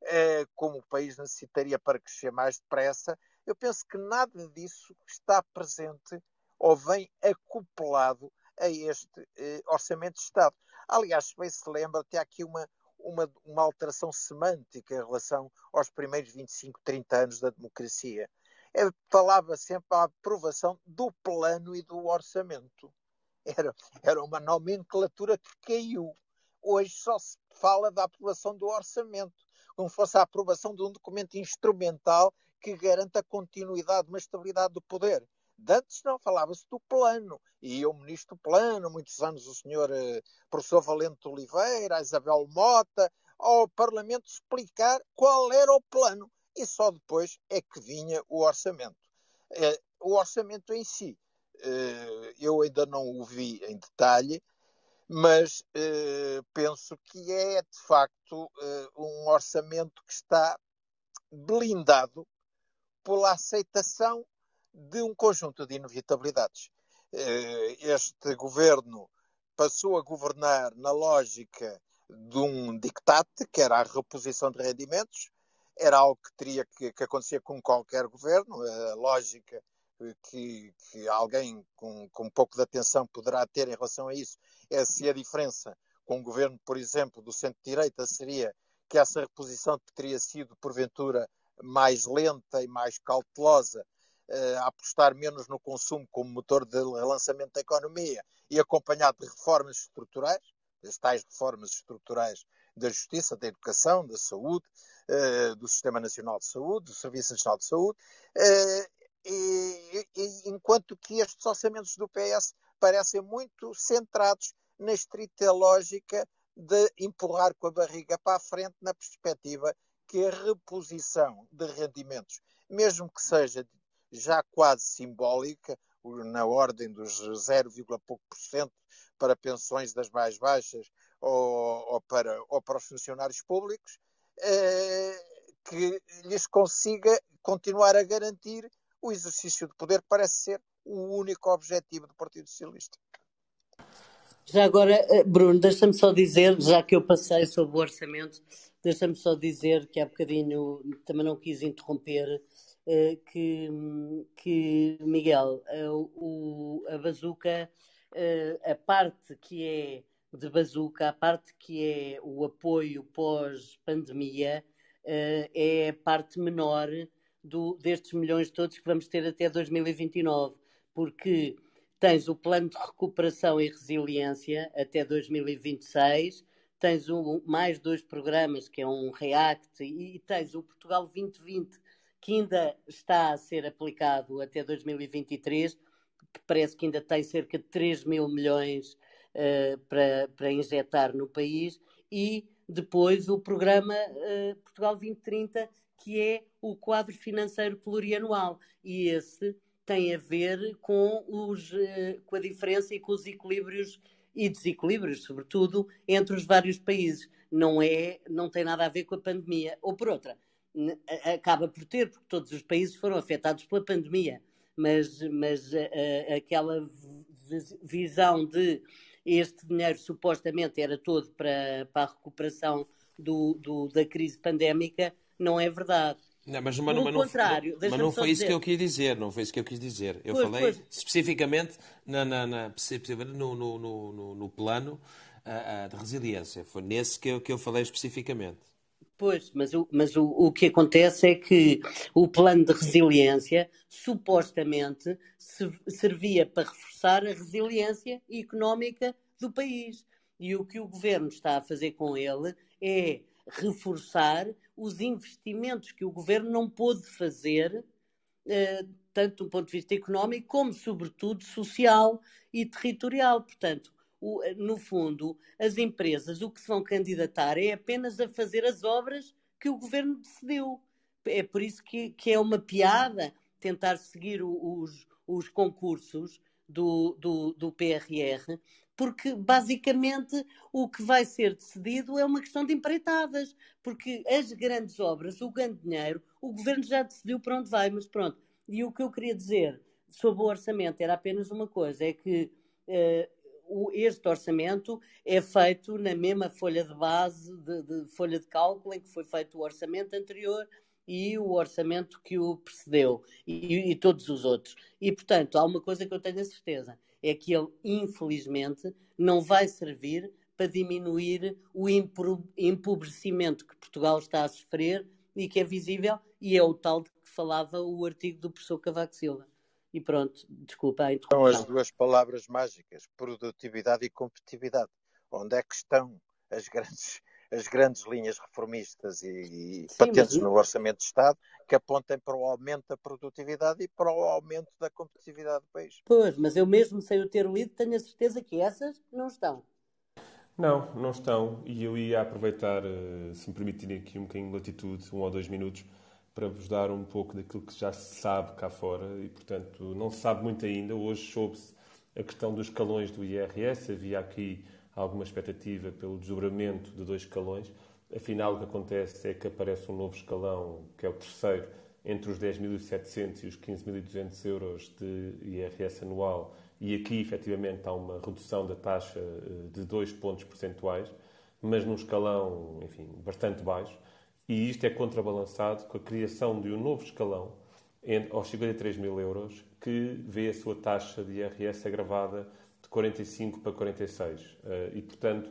como o país necessitaria para crescer mais depressa. Eu penso que nada disso está presente ou vem acoplado a este Orçamento de Estado. Aliás, se bem se lembra, até aqui uma alteração semântica em relação aos primeiros 25, 30 anos da democracia. Falava sempre a aprovação do plano e do orçamento. Era uma nomenclatura que caiu. Hoje só se fala da aprovação do orçamento, como se fosse a aprovação de um documento instrumental que garanta a continuidade, uma estabilidade do poder. De antes não, falava-se do plano. E o ministro do plano, muitos anos o senhor professor Valente Oliveira, a Isabel Mota, ao Parlamento explicar qual era o plano. E só depois é que vinha o orçamento. O orçamento em si, eu ainda não o vi em detalhe, mas penso que é, de facto, um orçamento que está blindado pela aceitação de um conjunto de inevitabilidades. Este governo passou a governar na lógica de um dictate, que era a reposição de rendimentos. Era algo que teria que acontecer com qualquer governo. A lógica que alguém com um pouco de atenção poderá ter em relação a isso é se a diferença com um governo, por exemplo, do centro-direita seria que essa reposição teria sido, porventura, mais lenta e mais cautelosa, a apostar menos no consumo como motor de relançamento da economia e acompanhado de reformas estruturais, as tais reformas estruturais da justiça, da educação, da saúde, do Sistema Nacional de Saúde, do Serviço Nacional de Saúde, enquanto que estes orçamentos do PS parecem muito centrados na estrita lógica de empurrar com a barriga para a frente na perspectiva que a reposição de rendimentos, mesmo que seja já quase simbólica, na ordem dos 0, pouco por cento para pensões das mais baixas ou para os funcionários públicos, que lhes consiga continuar a garantir o exercício de poder, que parece ser o único objetivo do Partido Socialista. Já agora, Bruno, deixa-me só dizer, já que eu passei sobre o orçamento, deixa-me só dizer que há bocadinho também não quis interromper, que Miguel, a bazuca, a parte que é de bazuca, a parte que é o apoio pós-pandemia, é a parte menor destes milhões todos que vamos ter até 2029, porque tens o plano de recuperação e resiliência até 2026, tens mais 2 programas, que é um REACT, e tens o Portugal 2020, que ainda está a ser aplicado até 2023, que parece que ainda tem cerca de 3 mil milhões para injetar no país, e depois o programa Portugal 2030, que é o quadro financeiro plurianual, e esse tem a ver com a diferença e com os equilíbrios e desequilíbrios, sobretudo, entre os vários países. Não tem nada a ver com a pandemia. Ou por outra, acaba por ter, porque todos os países foram afetados pela pandemia, mas aquela visão de este dinheiro supostamente era todo para a recuperação da crise pandémica não é verdade. Não, mas Contrário, não foi isso que eu quis dizer. Não foi isso que eu quis dizer. Eu falei especificamente no plano de resiliência. Foi nesse que eu falei especificamente. Pois, mas o que acontece é que o plano de resiliência supostamente servia para reforçar a resiliência económica do país. E o que o governo está a fazer com ele é reforçar os investimentos que o governo não pôde fazer, tanto do ponto de vista económico como, sobretudo, social e territorial. Portanto, no fundo, as empresas o que se vão candidatar é apenas a fazer as obras que o governo decidiu. É por isso que é uma piada tentar seguir os concursos do PRR, porque basicamente o que vai ser decidido é uma questão de empreitadas, porque as grandes obras, o grande dinheiro, o governo já decidiu para onde vai, mas pronto. E o que eu queria dizer sobre o orçamento era apenas uma coisa, é que este orçamento é feito na mesma folha de base, de folha de cálculo, em que foi feito o orçamento anterior e o orçamento que o precedeu, e todos os outros. E, portanto, há uma coisa que eu tenho a certeza, é que ele, infelizmente, não vai servir para diminuir o empobrecimento que Portugal está a sofrer e que é visível, e é o tal de que falava o artigo do professor Cavaco Silva. E pronto, desculpa a interrupção. São as duas palavras mágicas, produtividade e competitividade. Onde é que estão as grandes linhas reformistas e patentes no Orçamento de Estado que apontem para o aumento da produtividade e para o aumento da competitividade do país? Pois, mas eu mesmo sem o ter lido tenho a certeza que essas não estão. Não, não estão. E eu ia aproveitar, se me permitirem aqui um bocadinho de latitude, 1 ou 2 minutos, para vos dar um pouco daquilo que já se sabe cá fora e, portanto, não se sabe muito ainda. Hoje soube-se a questão dos escalões do IRS. Havia aqui alguma expectativa pelo desdobramento de 2 escalões. Afinal, o que acontece é que aparece um novo escalão, que é o terceiro, entre os 10.700 e os 15.200 euros de IRS anual. E aqui, efetivamente, há uma redução da taxa de 2 pontos percentuais, mas num escalão, enfim, bastante baixo. E isto é contrabalançado com a criação de um novo escalão aos 53 mil euros, que vê a sua taxa de IRS agravada de 45 para 46. E, portanto,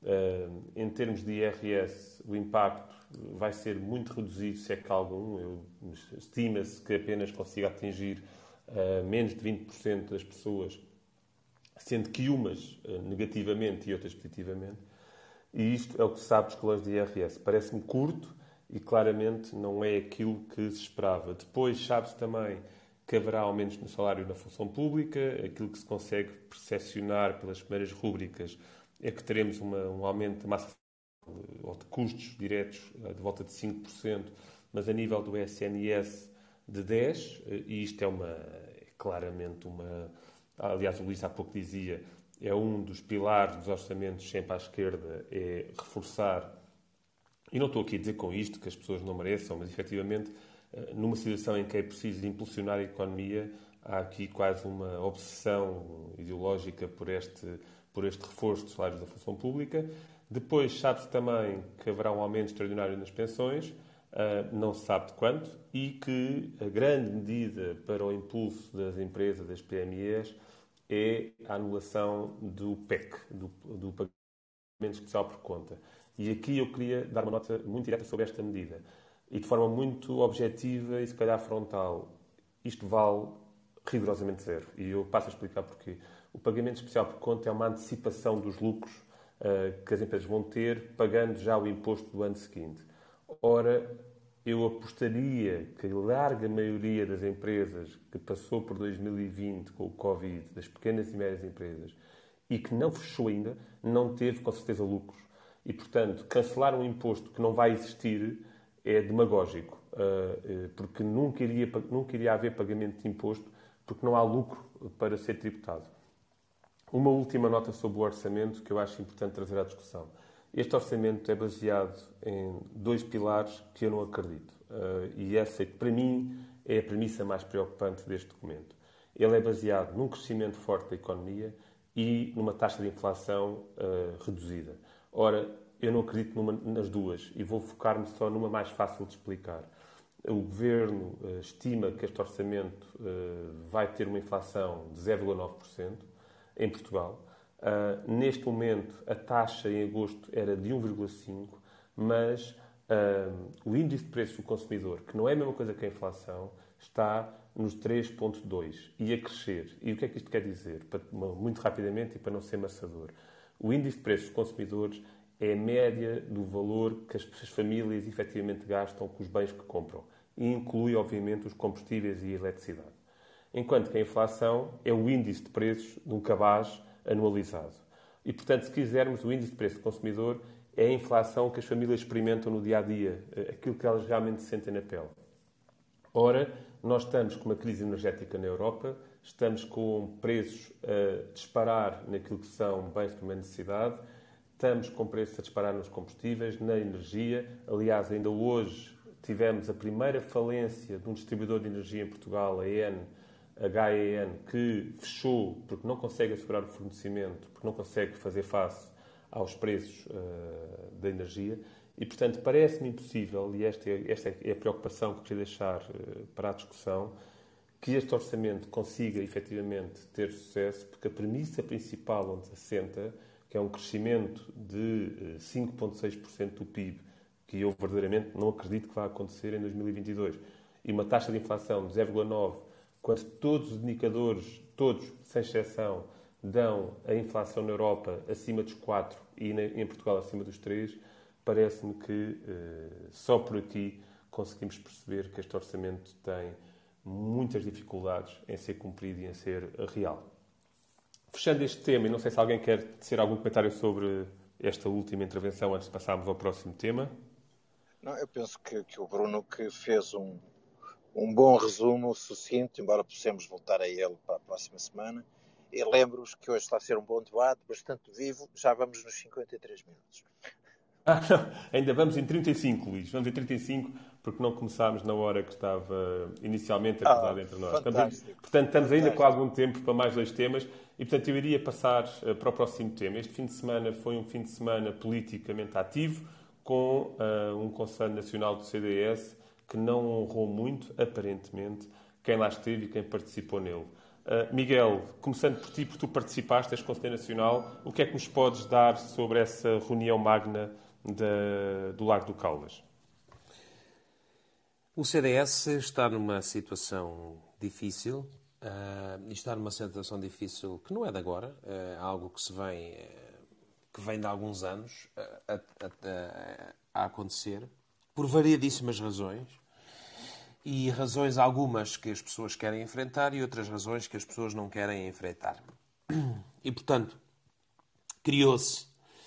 em termos de IRS, o impacto vai ser muito reduzido, se é que algum. Estima-se que apenas consiga atingir menos de 20% das pessoas, sendo que umas negativamente e outras positivamente. E isto é o que se sabe dos escalões de IRS. Parece-me curto e claramente não é aquilo que se esperava. Depois sabe-se também que haverá aumentos no salário na função pública. Aquilo que se consegue percepcionar pelas primeiras rúbricas é que teremos um aumento de massa ou de custos diretos de volta de 5%, mas a nível do SNS de 10%, e isto é claramente uma... Aliás, o Luís há pouco dizia, é um dos pilares dos orçamentos sempre à esquerda, é reforçar, e não estou aqui a dizer com isto que as pessoas não mereçam, mas efetivamente, numa situação em que é preciso impulsionar a economia, há aqui quase uma obsessão ideológica por este reforço dos salários da função pública. Depois sabe-se também que haverá um aumento extraordinário nas pensões, não se sabe de quanto, e que a grande medida para o impulso das empresas, das PMEs, é a anulação do PEC, do Pagamento Especial por Conta. E aqui eu queria dar uma nota muito direta sobre esta medida. E de forma muito objetiva e se calhar frontal. Isto vale rigorosamente zero. E eu passo a explicar porquê. O Pagamento Especial por Conta é uma antecipação dos lucros que as empresas vão ter, pagando já o imposto do ano seguinte. Ora, eu apostaria que a larga maioria das empresas que passou por 2020 com o Covid, das pequenas e médias empresas, e que não fechou ainda, não teve com certeza lucros. E, portanto, cancelar um imposto que não vai existir é demagógico, porque nunca iria haver pagamento de imposto, porque não há lucro para ser tributado. Uma última nota sobre o orçamento que eu acho importante trazer à discussão. Este orçamento é baseado em 2 pilares que eu não acredito. E essa, para mim, é a premissa mais preocupante deste documento. Ele é baseado num crescimento forte da economia e numa taxa de inflação reduzida. Ora, eu não acredito nas duas e vou focar-me só numa mais fácil de explicar. O Governo estima que este orçamento vai ter uma inflação de 0,9% em Portugal. Neste momento, a taxa em agosto era de 1,5%, mas o índice de preço do consumidor, que não é a mesma coisa que a inflação, está nos 3,2% e a crescer. E o que é que isto quer dizer? Muito rapidamente e para não ser maçador. O índice de preços dos consumidores é a média do valor que as famílias efetivamente gastam com os bens que compram. E inclui, obviamente, os combustíveis e a eletricidade. Enquanto que a inflação é o índice de preços de um cabaz anualizado. E, portanto, se quisermos, o índice de preço do consumidor é a inflação que as famílias experimentam no dia-a-dia, aquilo que elas realmente sentem na pele. Ora, nós estamos com uma crise energética na Europa, estamos com preços a disparar naquilo que são bens de primeira necessidade, estamos com preços a disparar nos combustíveis, na energia. Aliás, ainda hoje tivemos a primeira falência de um distribuidor de energia em Portugal, a EN, a HEN, que fechou porque não consegue assegurar o fornecimento, porque não consegue fazer face aos preços da energia. E, portanto, parece-me impossível, e esta é a preocupação que queria deixar para a discussão, que este orçamento consiga, efetivamente, ter sucesso, porque a premissa principal onde se assenta, que é um crescimento de 5,6% do PIB, que eu verdadeiramente não acredito que vá acontecer em 2022, e uma taxa de inflação de 0,9%, quando todos os indicadores, todos, sem exceção, dão a inflação na Europa acima dos 4% e em Portugal acima dos 3%, parece-me que só por aqui conseguimos perceber que este orçamento tem muitas dificuldades em ser cumprido e em ser real. Fechando este tema, e não sei se alguém quer tecer algum comentário sobre esta última intervenção antes de passarmos ao próximo tema. Não, eu penso que o Bruno que fez um bom resumo sucinto, embora possamos voltar a ele para a próxima semana. E lembro-vos que hoje está a ser um bom debate, bastante vivo, já vamos nos 53 minutos. Não, ainda vamos em 35, Luís. Vamos em 35, porque não começámos na hora que estava inicialmente acordada entre nós. Portanto, estamos ainda com algum tempo para mais 2 temas. E, portanto, eu iria passar para o próximo tema. Este fim de semana foi um fim de semana politicamente ativo, com um Conselho Nacional do CDS que não honrou muito, aparentemente, quem lá esteve e quem participou nele. Miguel, começando por ti, porque tu participaste deste Conselho Nacional, o que é que nos podes dar sobre essa reunião magna do Largo do Caldas? O CDS está numa situação difícil, e está numa situação difícil que não é de agora, é algo que vem de alguns anos a acontecer, por variedíssimas razões, e razões algumas que as pessoas querem enfrentar e outras razões que as pessoas não querem enfrentar. E, portanto, criou-se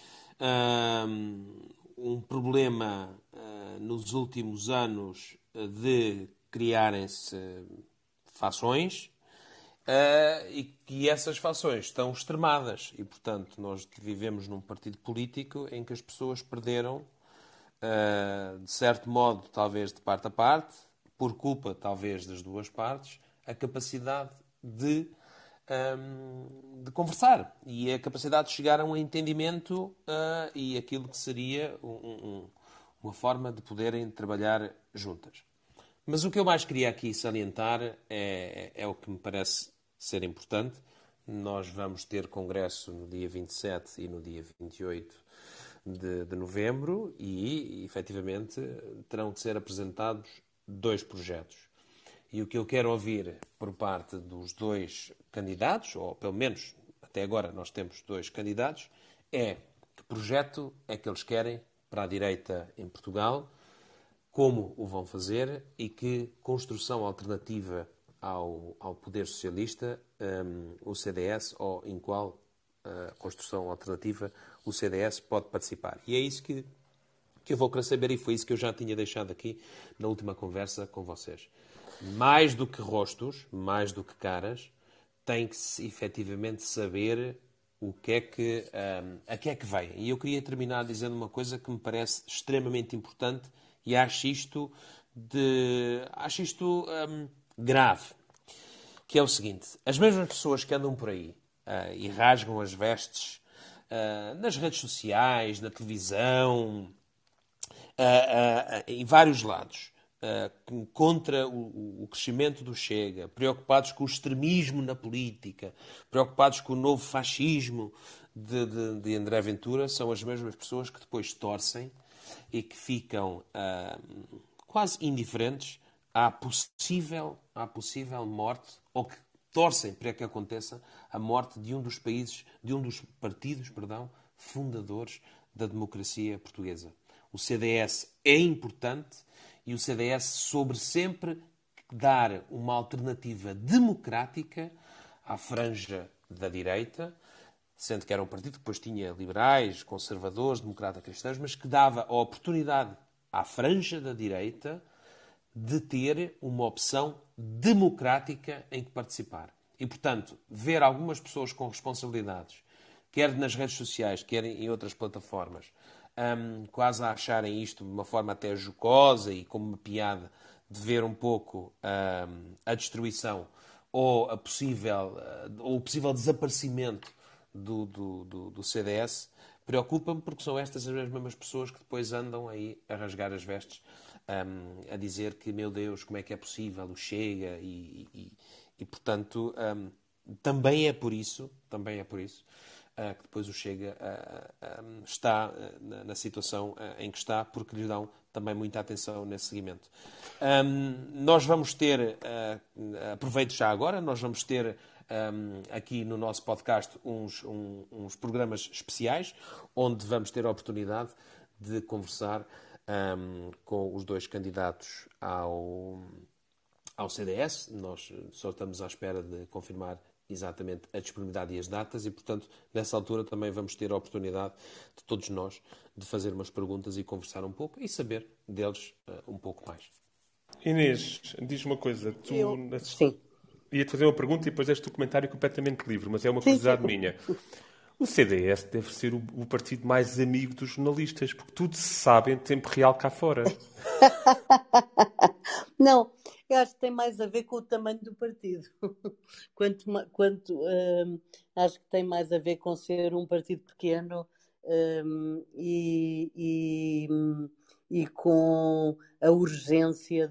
um problema nos últimos anos de criarem-se fações e que essas fações estão extremadas. E, portanto, nós vivemos num partido político em que as pessoas perderam, de certo modo, talvez de parte a parte, por culpa, talvez, das duas partes, a capacidade de conversar e a capacidade de chegar a um entendimento e aquilo que seria uma forma de poderem trabalhar juntas. Mas o que eu mais queria aqui salientar é o que me parece ser importante. Nós vamos ter congresso no dia 27 e no dia 28 de novembro e, efetivamente, terão de ser apresentados 2 projetos. E o que eu quero ouvir por parte dos 2 candidatos, ou pelo menos até agora nós temos 2 candidatos, é que projeto é que eles querem para a direita em Portugal, como o vão fazer e que construção alternativa ao poder socialista o CDS, ou em qual construção alternativa o CDS pode participar. E é isso que eu vou querer saber, e foi isso que eu já tinha deixado aqui na última conversa com vocês. Mais do que rostos, mais do que caras, tem que se efetivamente saber o que é que, a que é que vem. E eu queria terminar dizendo uma coisa que me parece extremamente importante e acho isto grave, que é o seguinte: as mesmas pessoas que andam por aí e rasgam as vestes nas redes sociais, na televisão, em vários lados, contra o crescimento do Chega, preocupados com o extremismo na política, preocupados com o novo fascismo de André Ventura, são as mesmas pessoas que depois torcem e que ficam quase indiferentes à possível morte, ou que torcem para que aconteça a morte de um dos partidos, fundadores da democracia portuguesa. O CDS é importante e o CDS sobre sempre dar uma alternativa democrática à franja da direita, sendo que era um partido que depois tinha liberais, conservadores, democratas, cristãos, mas que dava a oportunidade à franja da direita de ter uma opção democrática em que participar. E, portanto, ver algumas pessoas com responsabilidades, quer nas redes sociais, quer em outras plataformas, quase a acharem isto de uma forma até jocosa e como uma piada, de ver um pouco a destruição ou o possível desaparecimento do CDS, preocupa-me porque são estas as mesmas pessoas que depois andam aí a rasgar as vestes, a dizer que, meu Deus, como é que é possível, o Chega, e portanto, também é por isso que depois o Chega está na situação em que está, porque lhe dão também muita atenção nesse seguimento. Nós vamos ter, aproveito já agora, nós vamos ter aqui no nosso podcast uns programas especiais, onde vamos ter a oportunidade de conversar com os dois candidatos ao CDS. Nós só estamos à espera de confirmar exatamente a disponibilidade e as datas e, portanto, nessa altura também vamos ter a oportunidade de todos nós de fazer umas perguntas e conversar um pouco e saber deles um pouco mais. Inês, diz uma coisa. Sim. Ia-te fazer uma pergunta e depois deste o comentário completamente livre, mas é uma curiosidade minha. O CDS deve ser o partido mais amigo dos jornalistas, porque tudo se sabe em tempo real cá fora. Não, eu acho que tem mais a ver com o tamanho do partido. Acho que tem mais a ver com ser um partido pequeno e com a urgência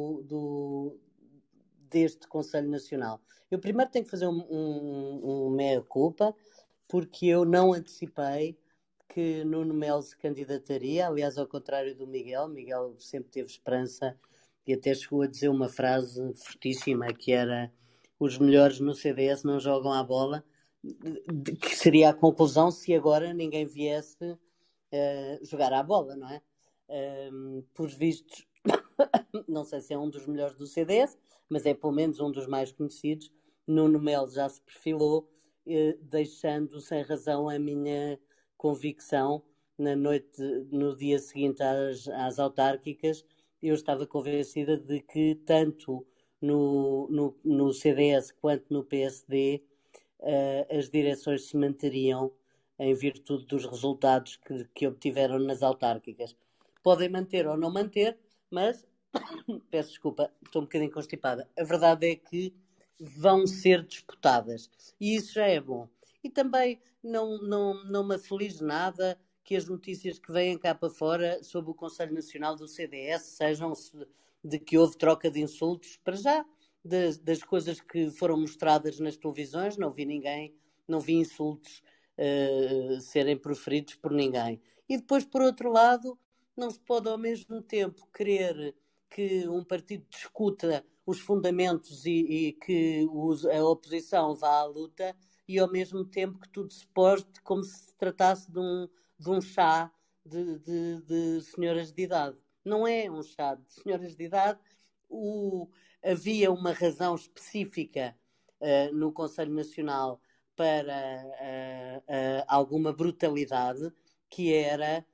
deste Conselho Nacional. Eu primeiro tenho que fazer um meia-culpa, porque eu não antecipei que Nuno Melo se candidataria, aliás, ao contrário do Miguel. Miguel sempre teve esperança e até chegou a dizer uma frase fortíssima, que era: os melhores no CDS não jogam à bola, que seria a conclusão se agora ninguém viesse jogar à bola, não é? Por vistos, não sei se é um dos melhores do CDS, mas é pelo menos um dos mais conhecidos. Nuno Melo já se perfilou, deixando sem razão a minha convicção. No dia seguinte às autárquicas, eu estava convencida de que tanto no CDS quanto no PSD as direções se manteriam em virtude dos resultados que obtiveram nas autárquicas. Podem manter ou não manter, mas peço desculpa, estou um bocadinho constipada. A verdade é que vão ser disputadas e isso já é bom. E também não me aflige nada que as notícias que vêm cá para fora sobre o Conselho Nacional do CDS sejam de que houve troca de insultos. Para já, das coisas que foram mostradas nas televisões, não vi insultos serem proferidos por ninguém. E depois, por outro lado, não se pode ao mesmo tempo querer que um partido discuta os fundamentos e que a oposição vá à luta, e ao mesmo tempo que tudo se poste como se se tratasse de um chá de senhoras de idade. Não é um chá de senhoras de idade. Havia uma razão específica no Conselho Nacional para alguma brutalidade, que era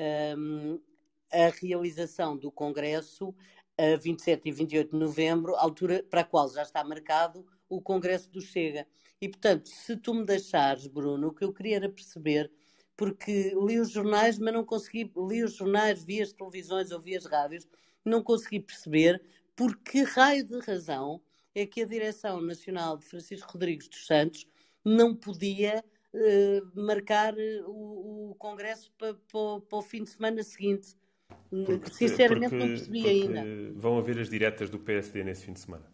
a realização do Congresso a 27 e 28 de novembro, altura para a qual já está marcado o Congresso do Chega. E, portanto, se tu me deixares, Bruno, o que eu queria era perceber, porque li os jornais, mas não consegui, li os jornais, vi as televisões, ouvi as rádios, não consegui perceber por que raio de razão é que a Direção Nacional de Francisco Rodrigues dos Santos não podia marcar o Congresso para o fim de semana seguinte. Sinceramente não percebi ainda. Vão haver as diretas do PSD nesse fim de semana.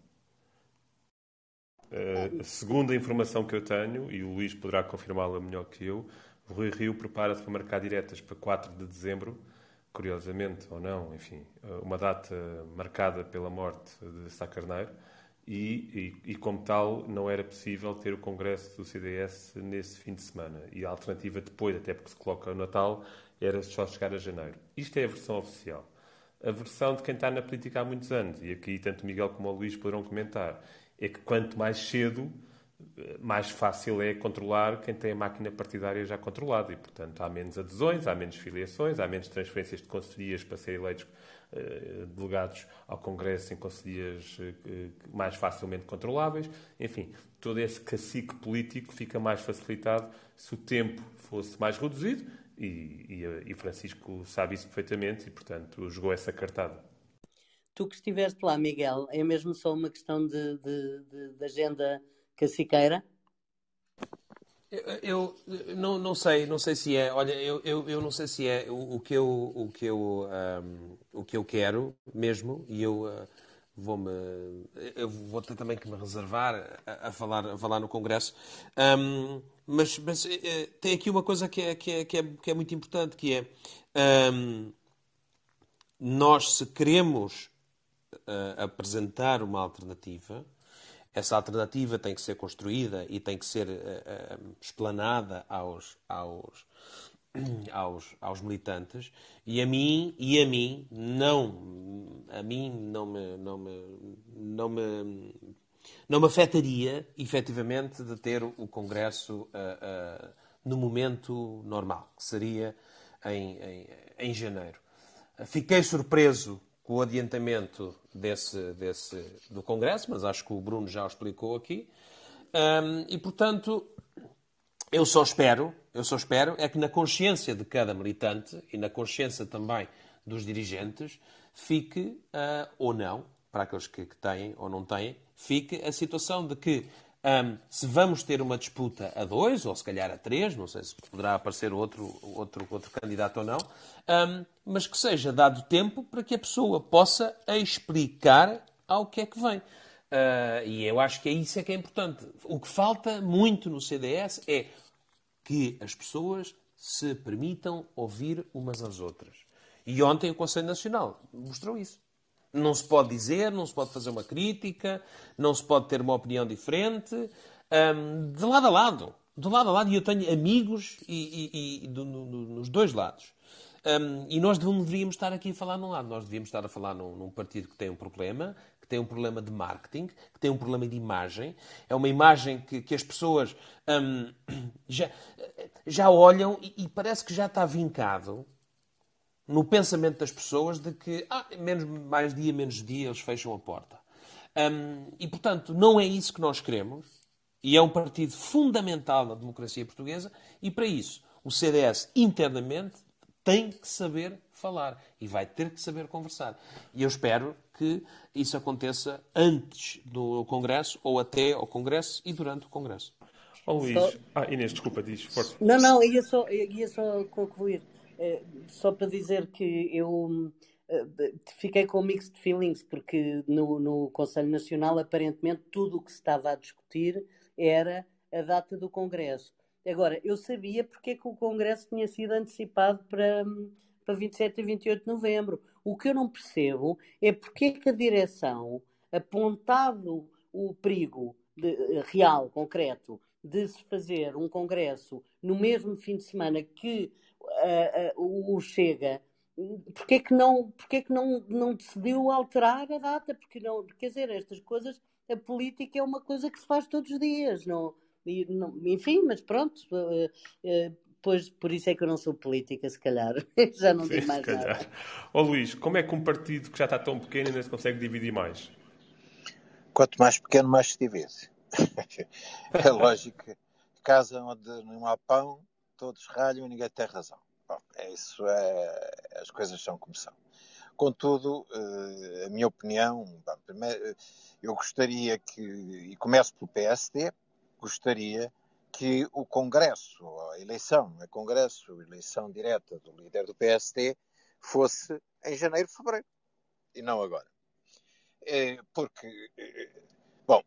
Segundo a informação que eu tenho, e o Luís poderá confirmá-la melhor que eu, o Rui Rio prepara-se para marcar diretas para 4 de dezembro, curiosamente ou não, enfim, uma data marcada pela morte de Sá Carneiro, e como tal não era possível ter o Congresso do CDS nesse fim de semana. E a alternativa depois, até porque se coloca o Natal, era só chegar a janeiro. Isto é a versão oficial. A versão de quem está na política há muitos anos, e aqui tanto o Miguel como o Luís poderão comentar, é que quanto mais cedo, mais fácil é controlar quem tem a máquina partidária já controlada. E, portanto, há menos adesões, há menos filiações, há menos transferências de conselherias para serem eleitos delegados ao Congresso em conselherias mais facilmente controláveis. Enfim, todo esse cacique político fica mais facilitado se o tempo fosse mais reduzido. E Francisco sabe isso perfeitamente e, portanto, jogou essa cartada. tu que estiveste lá, Miguel, é mesmo só uma questão de agenda caciqueira? Eu não sei se é. Olha, eu não sei se é o que eu quero mesmo, e vou-me eu vou ter também que me reservar a falar no Congresso. Mas tem aqui uma coisa que é muito importante, que é nós, se queremos apresentar uma alternativa, essa alternativa tem que ser construída e tem que ser explanada aos militantes, e a mim não me afetaria efetivamente de ter o Congresso no momento normal, que seria em janeiro. Fiquei surpreso com o adiantamento do Congresso, mas acho que o Bruno já o explicou aqui. E, portanto, eu só espero é que na consciência de cada militante e na consciência também dos dirigentes fique, ou não, para aqueles que têm ou não têm, fique a situação de que se vamos ter uma disputa a 2, ou se calhar a 3, não sei se poderá aparecer outro candidato ou não, mas que seja dado tempo para que a pessoa possa explicar ao que é que vem. E eu acho que isso que é importante. O que falta muito no CDS é que as pessoas se permitam ouvir umas às outras. E ontem o Conselho Nacional mostrou isso. Não se pode dizer, não se pode fazer uma crítica, não se pode ter uma opinião diferente, de lado a lado. De lado a lado, e eu tenho amigos nos dois lados. E nós não deveríamos estar aqui a falar num lado, nós devíamos estar a falar num partido que tem um problema de marketing, que tem um problema de imagem. É uma imagem que as pessoas já olham e parece que já está vincado no pensamento das pessoas de que mais dia, menos dia, eles fecham a porta. E, portanto, não é isso que nós queremos. E é um partido fundamental na democracia portuguesa. E, para isso, o CDS, internamente, tem que saber falar. E vai ter que saber conversar. E eu espero que isso aconteça antes do Congresso, ou até ao Congresso e durante o Congresso. Luís. Inês, desculpa, diz, força. Não, ia só concluir. Só para dizer que eu fiquei com mixed feelings, porque no Conselho Nacional, aparentemente, tudo o que se estava a discutir era a data do Congresso. Agora, eu sabia porque é que o Congresso tinha sido antecipado para 27 e 28 de novembro. O que eu não percebo é porque é que a direção, apontado o perigo real, concreto, de se fazer um congresso no mesmo fim de semana que o Chega, porque é que não decidiu alterar a data? Porque não, quer dizer, estas coisas, a política é uma coisa que se faz todos os dias, enfim, mas pronto, pois, por isso é que eu não sou política, se calhar, já não digo mais nada. Luís, como é que um partido que já está tão pequeno ainda se consegue dividir mais? Quanto mais pequeno, mais se divide. É lógico que casa onde não há pão, todos ralham e ninguém tem razão. Bom, as coisas são como são. Contudo, a minha opinião, primeiro, eu gostaria e começo pelo PSD, gostaria que o Congresso, a eleição direta do líder do PSD, fosse em janeiro, fevereiro, e não agora. Porque, bom,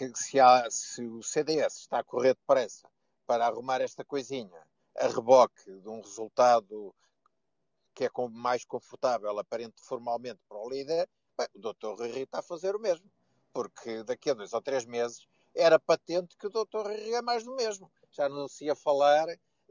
se o CDS está a correr depressa para arrumar esta coisinha a reboque de um resultado que é mais confortável, aparente formalmente, para o líder, bem, o Dr. Rui Rio está a fazer o mesmo. Porque daqui a 2 ou 3 meses era patente que o Dr. Rui Rio é mais do mesmo. Já não se ia falar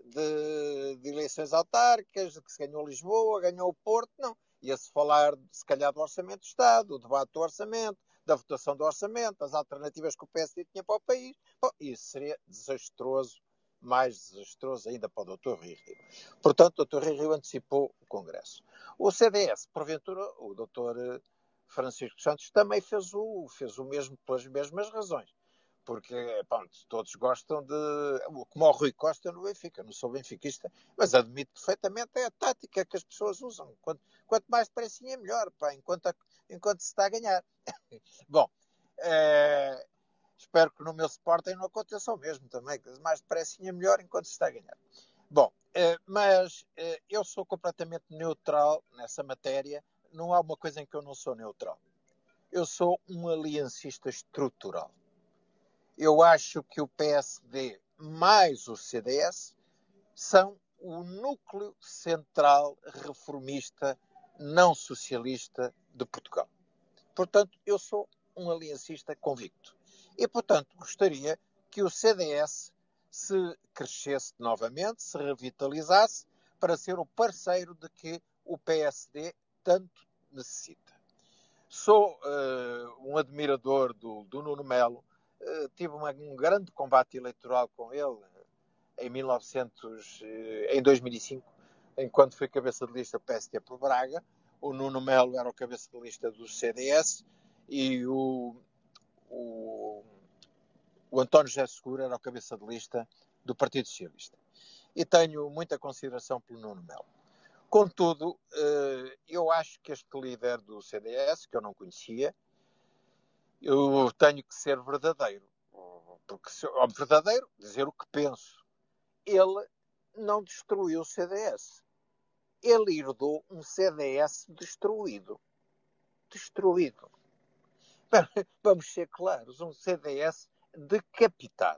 de eleições autárquicas, de que se ganhou Lisboa, ganhou o Porto, não. Ia-se falar, se calhar, do Orçamento do Estado, do debate do Orçamento, da votação do Orçamento, das alternativas que o PSD tinha para o país. Bom, isso seria desastroso, mais desastroso ainda para o Dr. Rui Rio. Portanto, o Dr. Rui Rio antecipou o Congresso. O CDS, porventura, o Dr. Francisco Santos também fez o mesmo pelas mesmas razões. Porque, pronto, todos gostam de... Como o Rui Costa no Benfica, eu não sou benfiquista, mas admito perfeitamente a tática que as pessoas usam. Quanto mais depressinha, melhor. Pá. enquanto se está a ganhar. Bom, espero que no meu Sporting não aconteça o mesmo também, que mais depressa melhor enquanto se está a ganhar. Bom, mas eu sou completamente neutral nessa matéria. Não há uma coisa em que eu não sou neutral. Eu sou um aliancista estrutural. Eu acho que o PSD mais o CDS são o núcleo central reformista não socialista de Portugal. Portanto, eu sou um aliancista convicto. E, portanto, gostaria que o CDS se crescesse novamente, se revitalizasse, para ser o parceiro de que o PSD tanto necessita. Sou um admirador do Nuno Melo. Tive um grande combate eleitoral com ele em 2005, enquanto fui cabeça de lista PSD por Braga. O Nuno Melo era o cabeça de lista do CDS e o António José Seguro era o cabeça de lista do Partido Socialista. E tenho muita consideração pelo Nuno Melo. Contudo, eu acho que este líder do CDS, que eu não conhecia, eu tenho que ser verdadeiro. Porque, verdadeiro, dizer o que penso. Ele não destruiu o CDS. Ele herdou um CDS destruído. Destruído. Vamos ser claros, um CDS decapitado.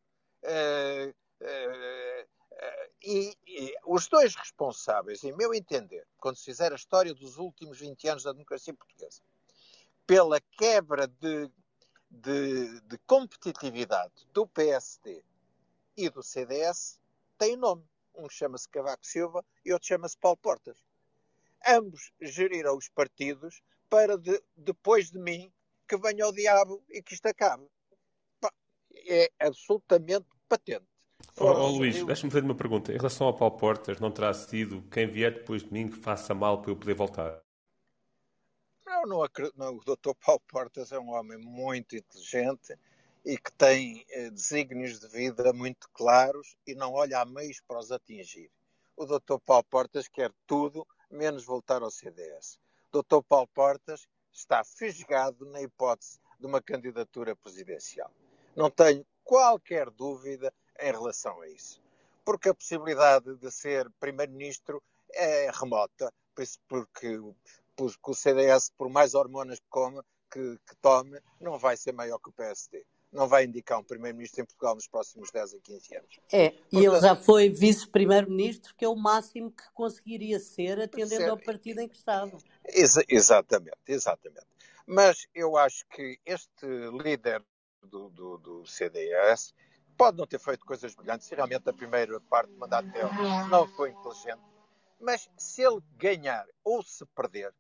E os dois responsáveis, em meu entender, quando se fizer a história dos últimos 20 anos da democracia portuguesa, pela quebra de competitividade do PSD e do CDS, têm nome. Um chama-se Cavaco Silva e outro chama-se Paulo Portas. Ambos geriram os partidos para depois de mim que venha o diabo e que isto acabe. É absolutamente patente. Luís, deixa-me fazer uma pergunta. Em relação ao Paulo Portas, não terá sido quem vier depois de mim que faça mal para eu poder voltar? Não acredito. O Dr. Paulo Portas é um homem muito inteligente e que tem desígnios de vida muito claros e não olha a meios para os atingir. O Dr. Paulo Portas quer tudo menos voltar ao CDS. O Dr. Paulo Portas está fisgado na hipótese de uma candidatura presidencial. Não tenho qualquer dúvida em relação a isso. Porque a possibilidade de ser primeiro-ministro é remota, porque o CDS, por mais hormonas que tome, não vai ser maior que o PSD. Não vai indicar um primeiro-ministro em Portugal nos próximos 10 a 15 anos. E ele já foi vice-primeiro-ministro, que é o máximo que conseguiria ser, atendendo ao partido em que estava. Exatamente. Mas eu acho que este líder do CDS pode não ter feito coisas brilhantes, se realmente a primeira parte do mandato dele não foi inteligente, mas se ele ganhar ou se perder,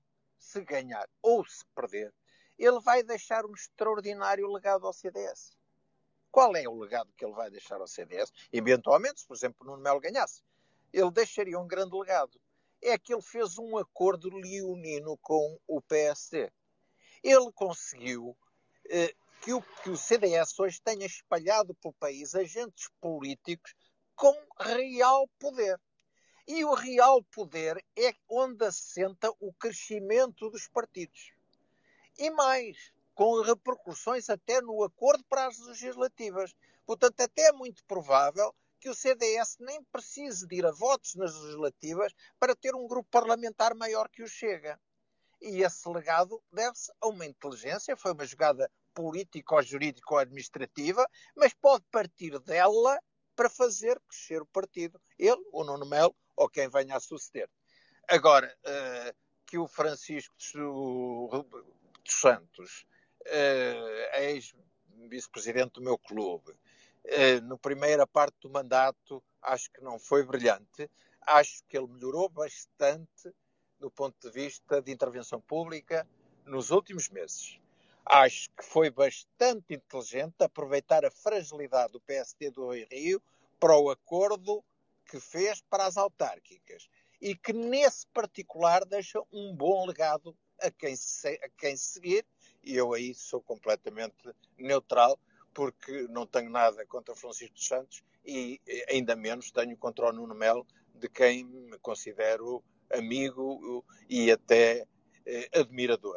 ele vai deixar um extraordinário legado ao CDS. Qual é o legado que ele vai deixar ao CDS? Eventualmente, se por exemplo Nuno Melo ganhasse, ele deixaria um grande legado. É que ele fez um acordo leonino com o PSD. Ele conseguiu que o CDS hoje tenha espalhado pelo país agentes políticos com real poder. E o real poder é onde assenta o crescimento dos partidos. E mais, com repercussões até no acordo para as legislativas. Portanto, até é muito provável que o CDS nem precise de ir a votos nas legislativas para ter um grupo parlamentar maior que o Chega. E esse legado deve-se a uma inteligência, foi uma jogada político-jurídico-administrativa, mas pode partir dela para fazer crescer o partido. Ele, o Nuno Melo, ou quem venha a suceder. Agora, que o Francisco dos Santos, ex-vice-presidente do meu clube, na primeira parte do mandato, acho que não foi brilhante. Acho que ele melhorou bastante do ponto de vista de intervenção pública nos últimos meses. Acho que foi bastante inteligente aproveitar a fragilidade do PSD do Rio para o acordo que fez para as autárquicas e que, nesse particular, deixa um bom legado a quem seguir, e eu aí sou completamente neutral, porque não tenho nada contra Francisco dos Santos e ainda menos tenho contra o Nuno Melo, de quem me considero amigo e até admirador.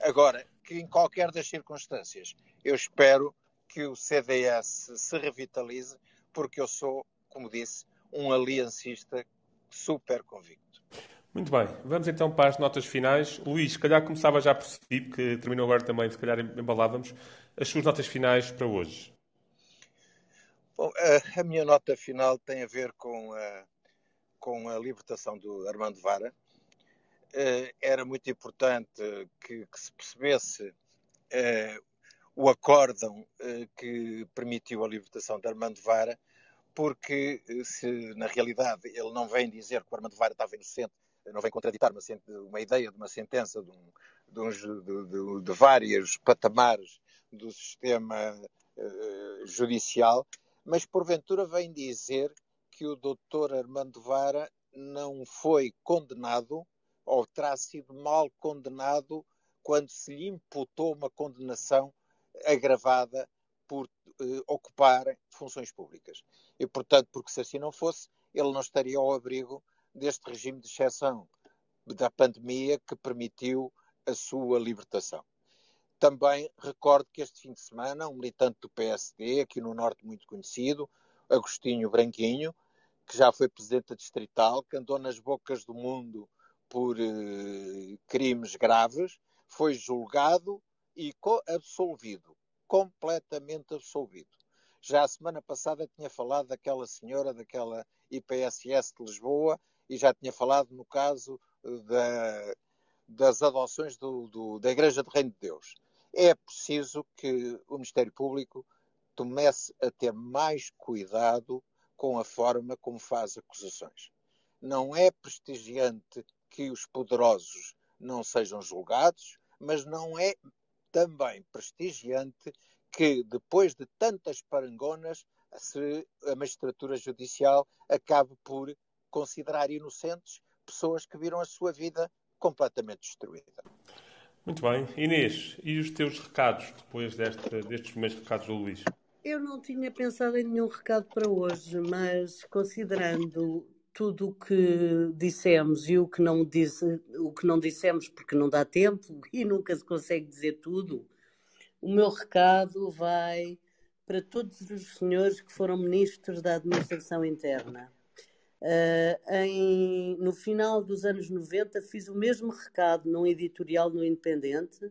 Agora, que em qualquer das circunstâncias, eu espero que o CDS se revitalize, porque eu sou, como disse, um aliancista super convicto. Muito bem, vamos então para as notas finais. Luís, se calhar começava já por si, porque terminou agora também, se calhar embalávamos. As suas notas finais para hoje. Bom, a minha nota final tem a ver com a libertação do Armando Vara. Era muito importante que se percebesse o acórdão que permitiu a libertação de Armando Vara, porque se na realidade ele não vem dizer que o Armando Vara estava inocente, não vem contraditar uma ideia de uma sentença de vários patamares do sistema judicial, mas porventura vem dizer que o doutor Armando Vara não foi condenado ou terá sido mal condenado quando se lhe imputou uma condenação agravada por ocupar funções públicas. E, portanto, porque se assim não fosse, ele não estaria ao abrigo deste regime de exceção da pandemia que permitiu a sua libertação. Também recordo que este fim de semana, um militante do PSD, aqui no Norte muito conhecido, Agostinho Branquinho, que já foi presidente distrital, que andou nas bocas do mundo por crimes graves, foi julgado e absolvido, completamente absolvido. Já a semana passada tinha falado daquela senhora, daquela IPSS de Lisboa, e já tinha falado no caso das adoções da Igreja do Reino de Deus. É preciso que o Ministério Público comece a ter mais cuidado com a forma como faz acusações. Não é prestigiante que os poderosos não sejam julgados, mas não é também prestigiante que, depois de tantas parangonas, a magistratura judicial acabe por considerar inocentes pessoas que viram a sua vida completamente destruída. Muito bem. Inês, e os teus recados, depois destes primeiros recados do Luís? Eu não tinha pensado em nenhum recado para hoje, mas considerando tudo o que dissemos e o que não dissemos porque não dá tempo e nunca se consegue dizer tudo, o meu recado vai para todos os senhores que foram ministros da Administração Interna. No final dos anos 90 fiz o mesmo recado num editorial no Independente,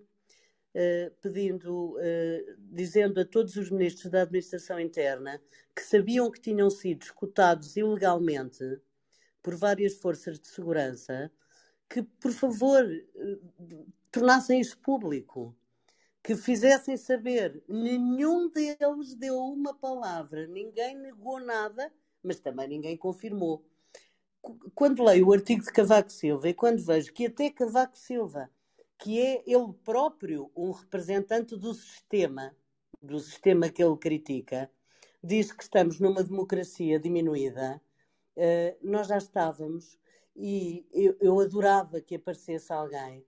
dizendo a todos os ministros da Administração Interna que sabiam que tinham sido escutados ilegalmente por várias forças de segurança, que, por favor, tornassem isso público, que fizessem saber. Nenhum deles deu uma palavra, ninguém negou nada, mas também ninguém confirmou. Quando leio o artigo de Cavaco Silva e quando vejo que até Cavaco Silva, que é ele próprio um representante do sistema que ele critica, diz que estamos numa democracia diminuída, nós já estávamos, e eu adorava que aparecesse alguém,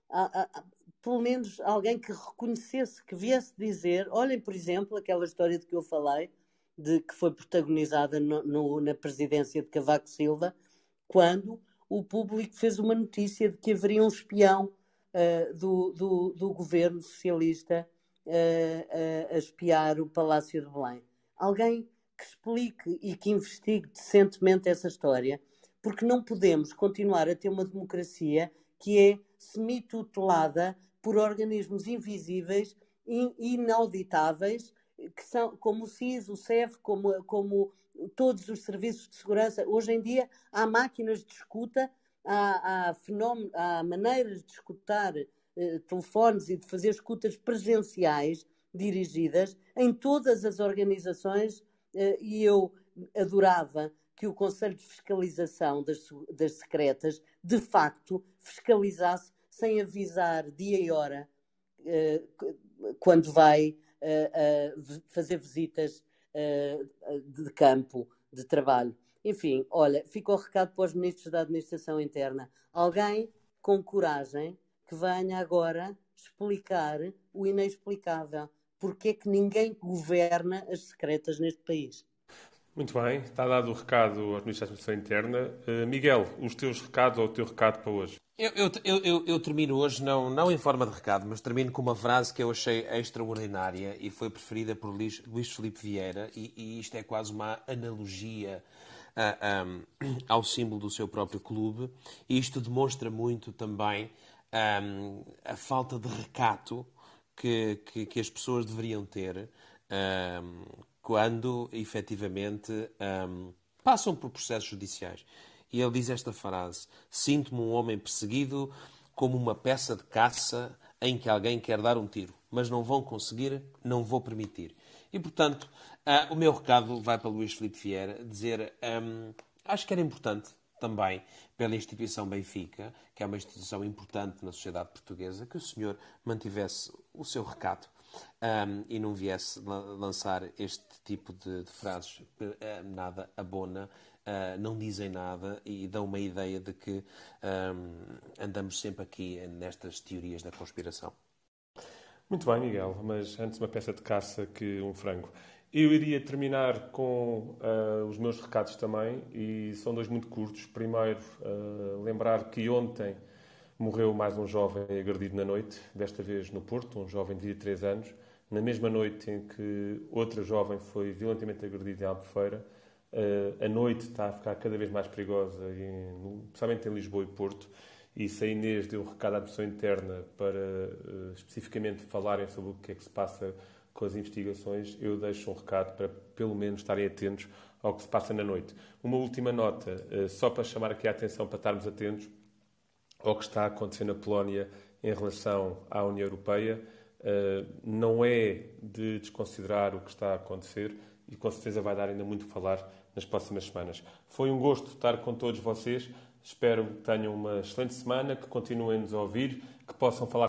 pelo menos alguém que reconhecesse, que viesse dizer, olhem, por exemplo, aquela história de que eu falei, de que foi protagonizada na presidência de Cavaco Silva, quando o público fez uma notícia de que haveria um espião do governo socialista a espiar o Palácio de Belém. Alguém que explique e que investigue decentemente essa história, porque não podemos continuar a ter uma democracia que é semi-tutelada por organismos invisíveis e inauditáveis, que são como o SIS, o CEF, como todos os serviços de segurança. Hoje em dia há máquinas de escuta, há maneiras de escutar telefones e de fazer escutas presenciais dirigidas em todas as organizações, e eu adorava que o Conselho de Fiscalização das Secretas, de facto, fiscalizasse sem avisar dia e hora quando vai fazer visitas de campo, de trabalho. Enfim, olha, fica o recado para os ministros da Administração Interna. Alguém com coragem que venha agora explicar o inexplicável. Porque é que ninguém governa as secretas neste país? Muito bem, está dado o recado aos Ministros da Administração Interna. Miguel, os teus recados ou o teu recado para hoje? Eu termino hoje, não em forma de recado, mas termino com uma frase que eu achei extraordinária e foi preferida por Luís Filipe Vieira, e isto é quase uma analogia ao símbolo do seu próprio clube, e isto demonstra muito também a falta de recato que as pessoas deveriam ter quando, efetivamente, passam por processos judiciais. E ele diz esta frase: sinto-me um homem perseguido como uma peça de caça em que alguém quer dar um tiro, mas não vão conseguir, não vou permitir. E, portanto, o meu recado vai para Luís Filipe Vieira, dizer, acho que era importante também, pela instituição Benfica, que é uma instituição importante na sociedade portuguesa, que o senhor mantivesse o seu recado e não viesse lançar este tipo de frases nada abona, não dizem nada e dão uma ideia de que andamos sempre aqui nestas teorias da conspiração. Muito bem, Miguel, mas antes uma peça de caça que um frango. Eu iria terminar com os meus recados também, e são dois muito curtos. Primeiro, lembrar que ontem morreu mais um jovem agredido na noite, desta vez no Porto, um jovem de 23 anos, na mesma noite em que outra jovem foi violentamente agredida em Albufeira. A noite está a ficar cada vez mais perigosa, especialmente em Lisboa e Porto, e se a Inês deu um recado à Administração Interna para especificamente falarem sobre o que é que se passa com as investigações, eu deixo um recado para pelo menos estarem atentos ao que se passa na noite. Uma última nota, só para chamar aqui a atenção para estarmos atentos ao que está a acontecer na Polónia em relação à União Europeia. Não é de desconsiderar o que está a acontecer e com certeza vai dar ainda muito que falar nas próximas semanas. Foi um gosto estar com todos vocês. Espero que tenham uma excelente semana, que continuem-nos a ouvir, que possam falar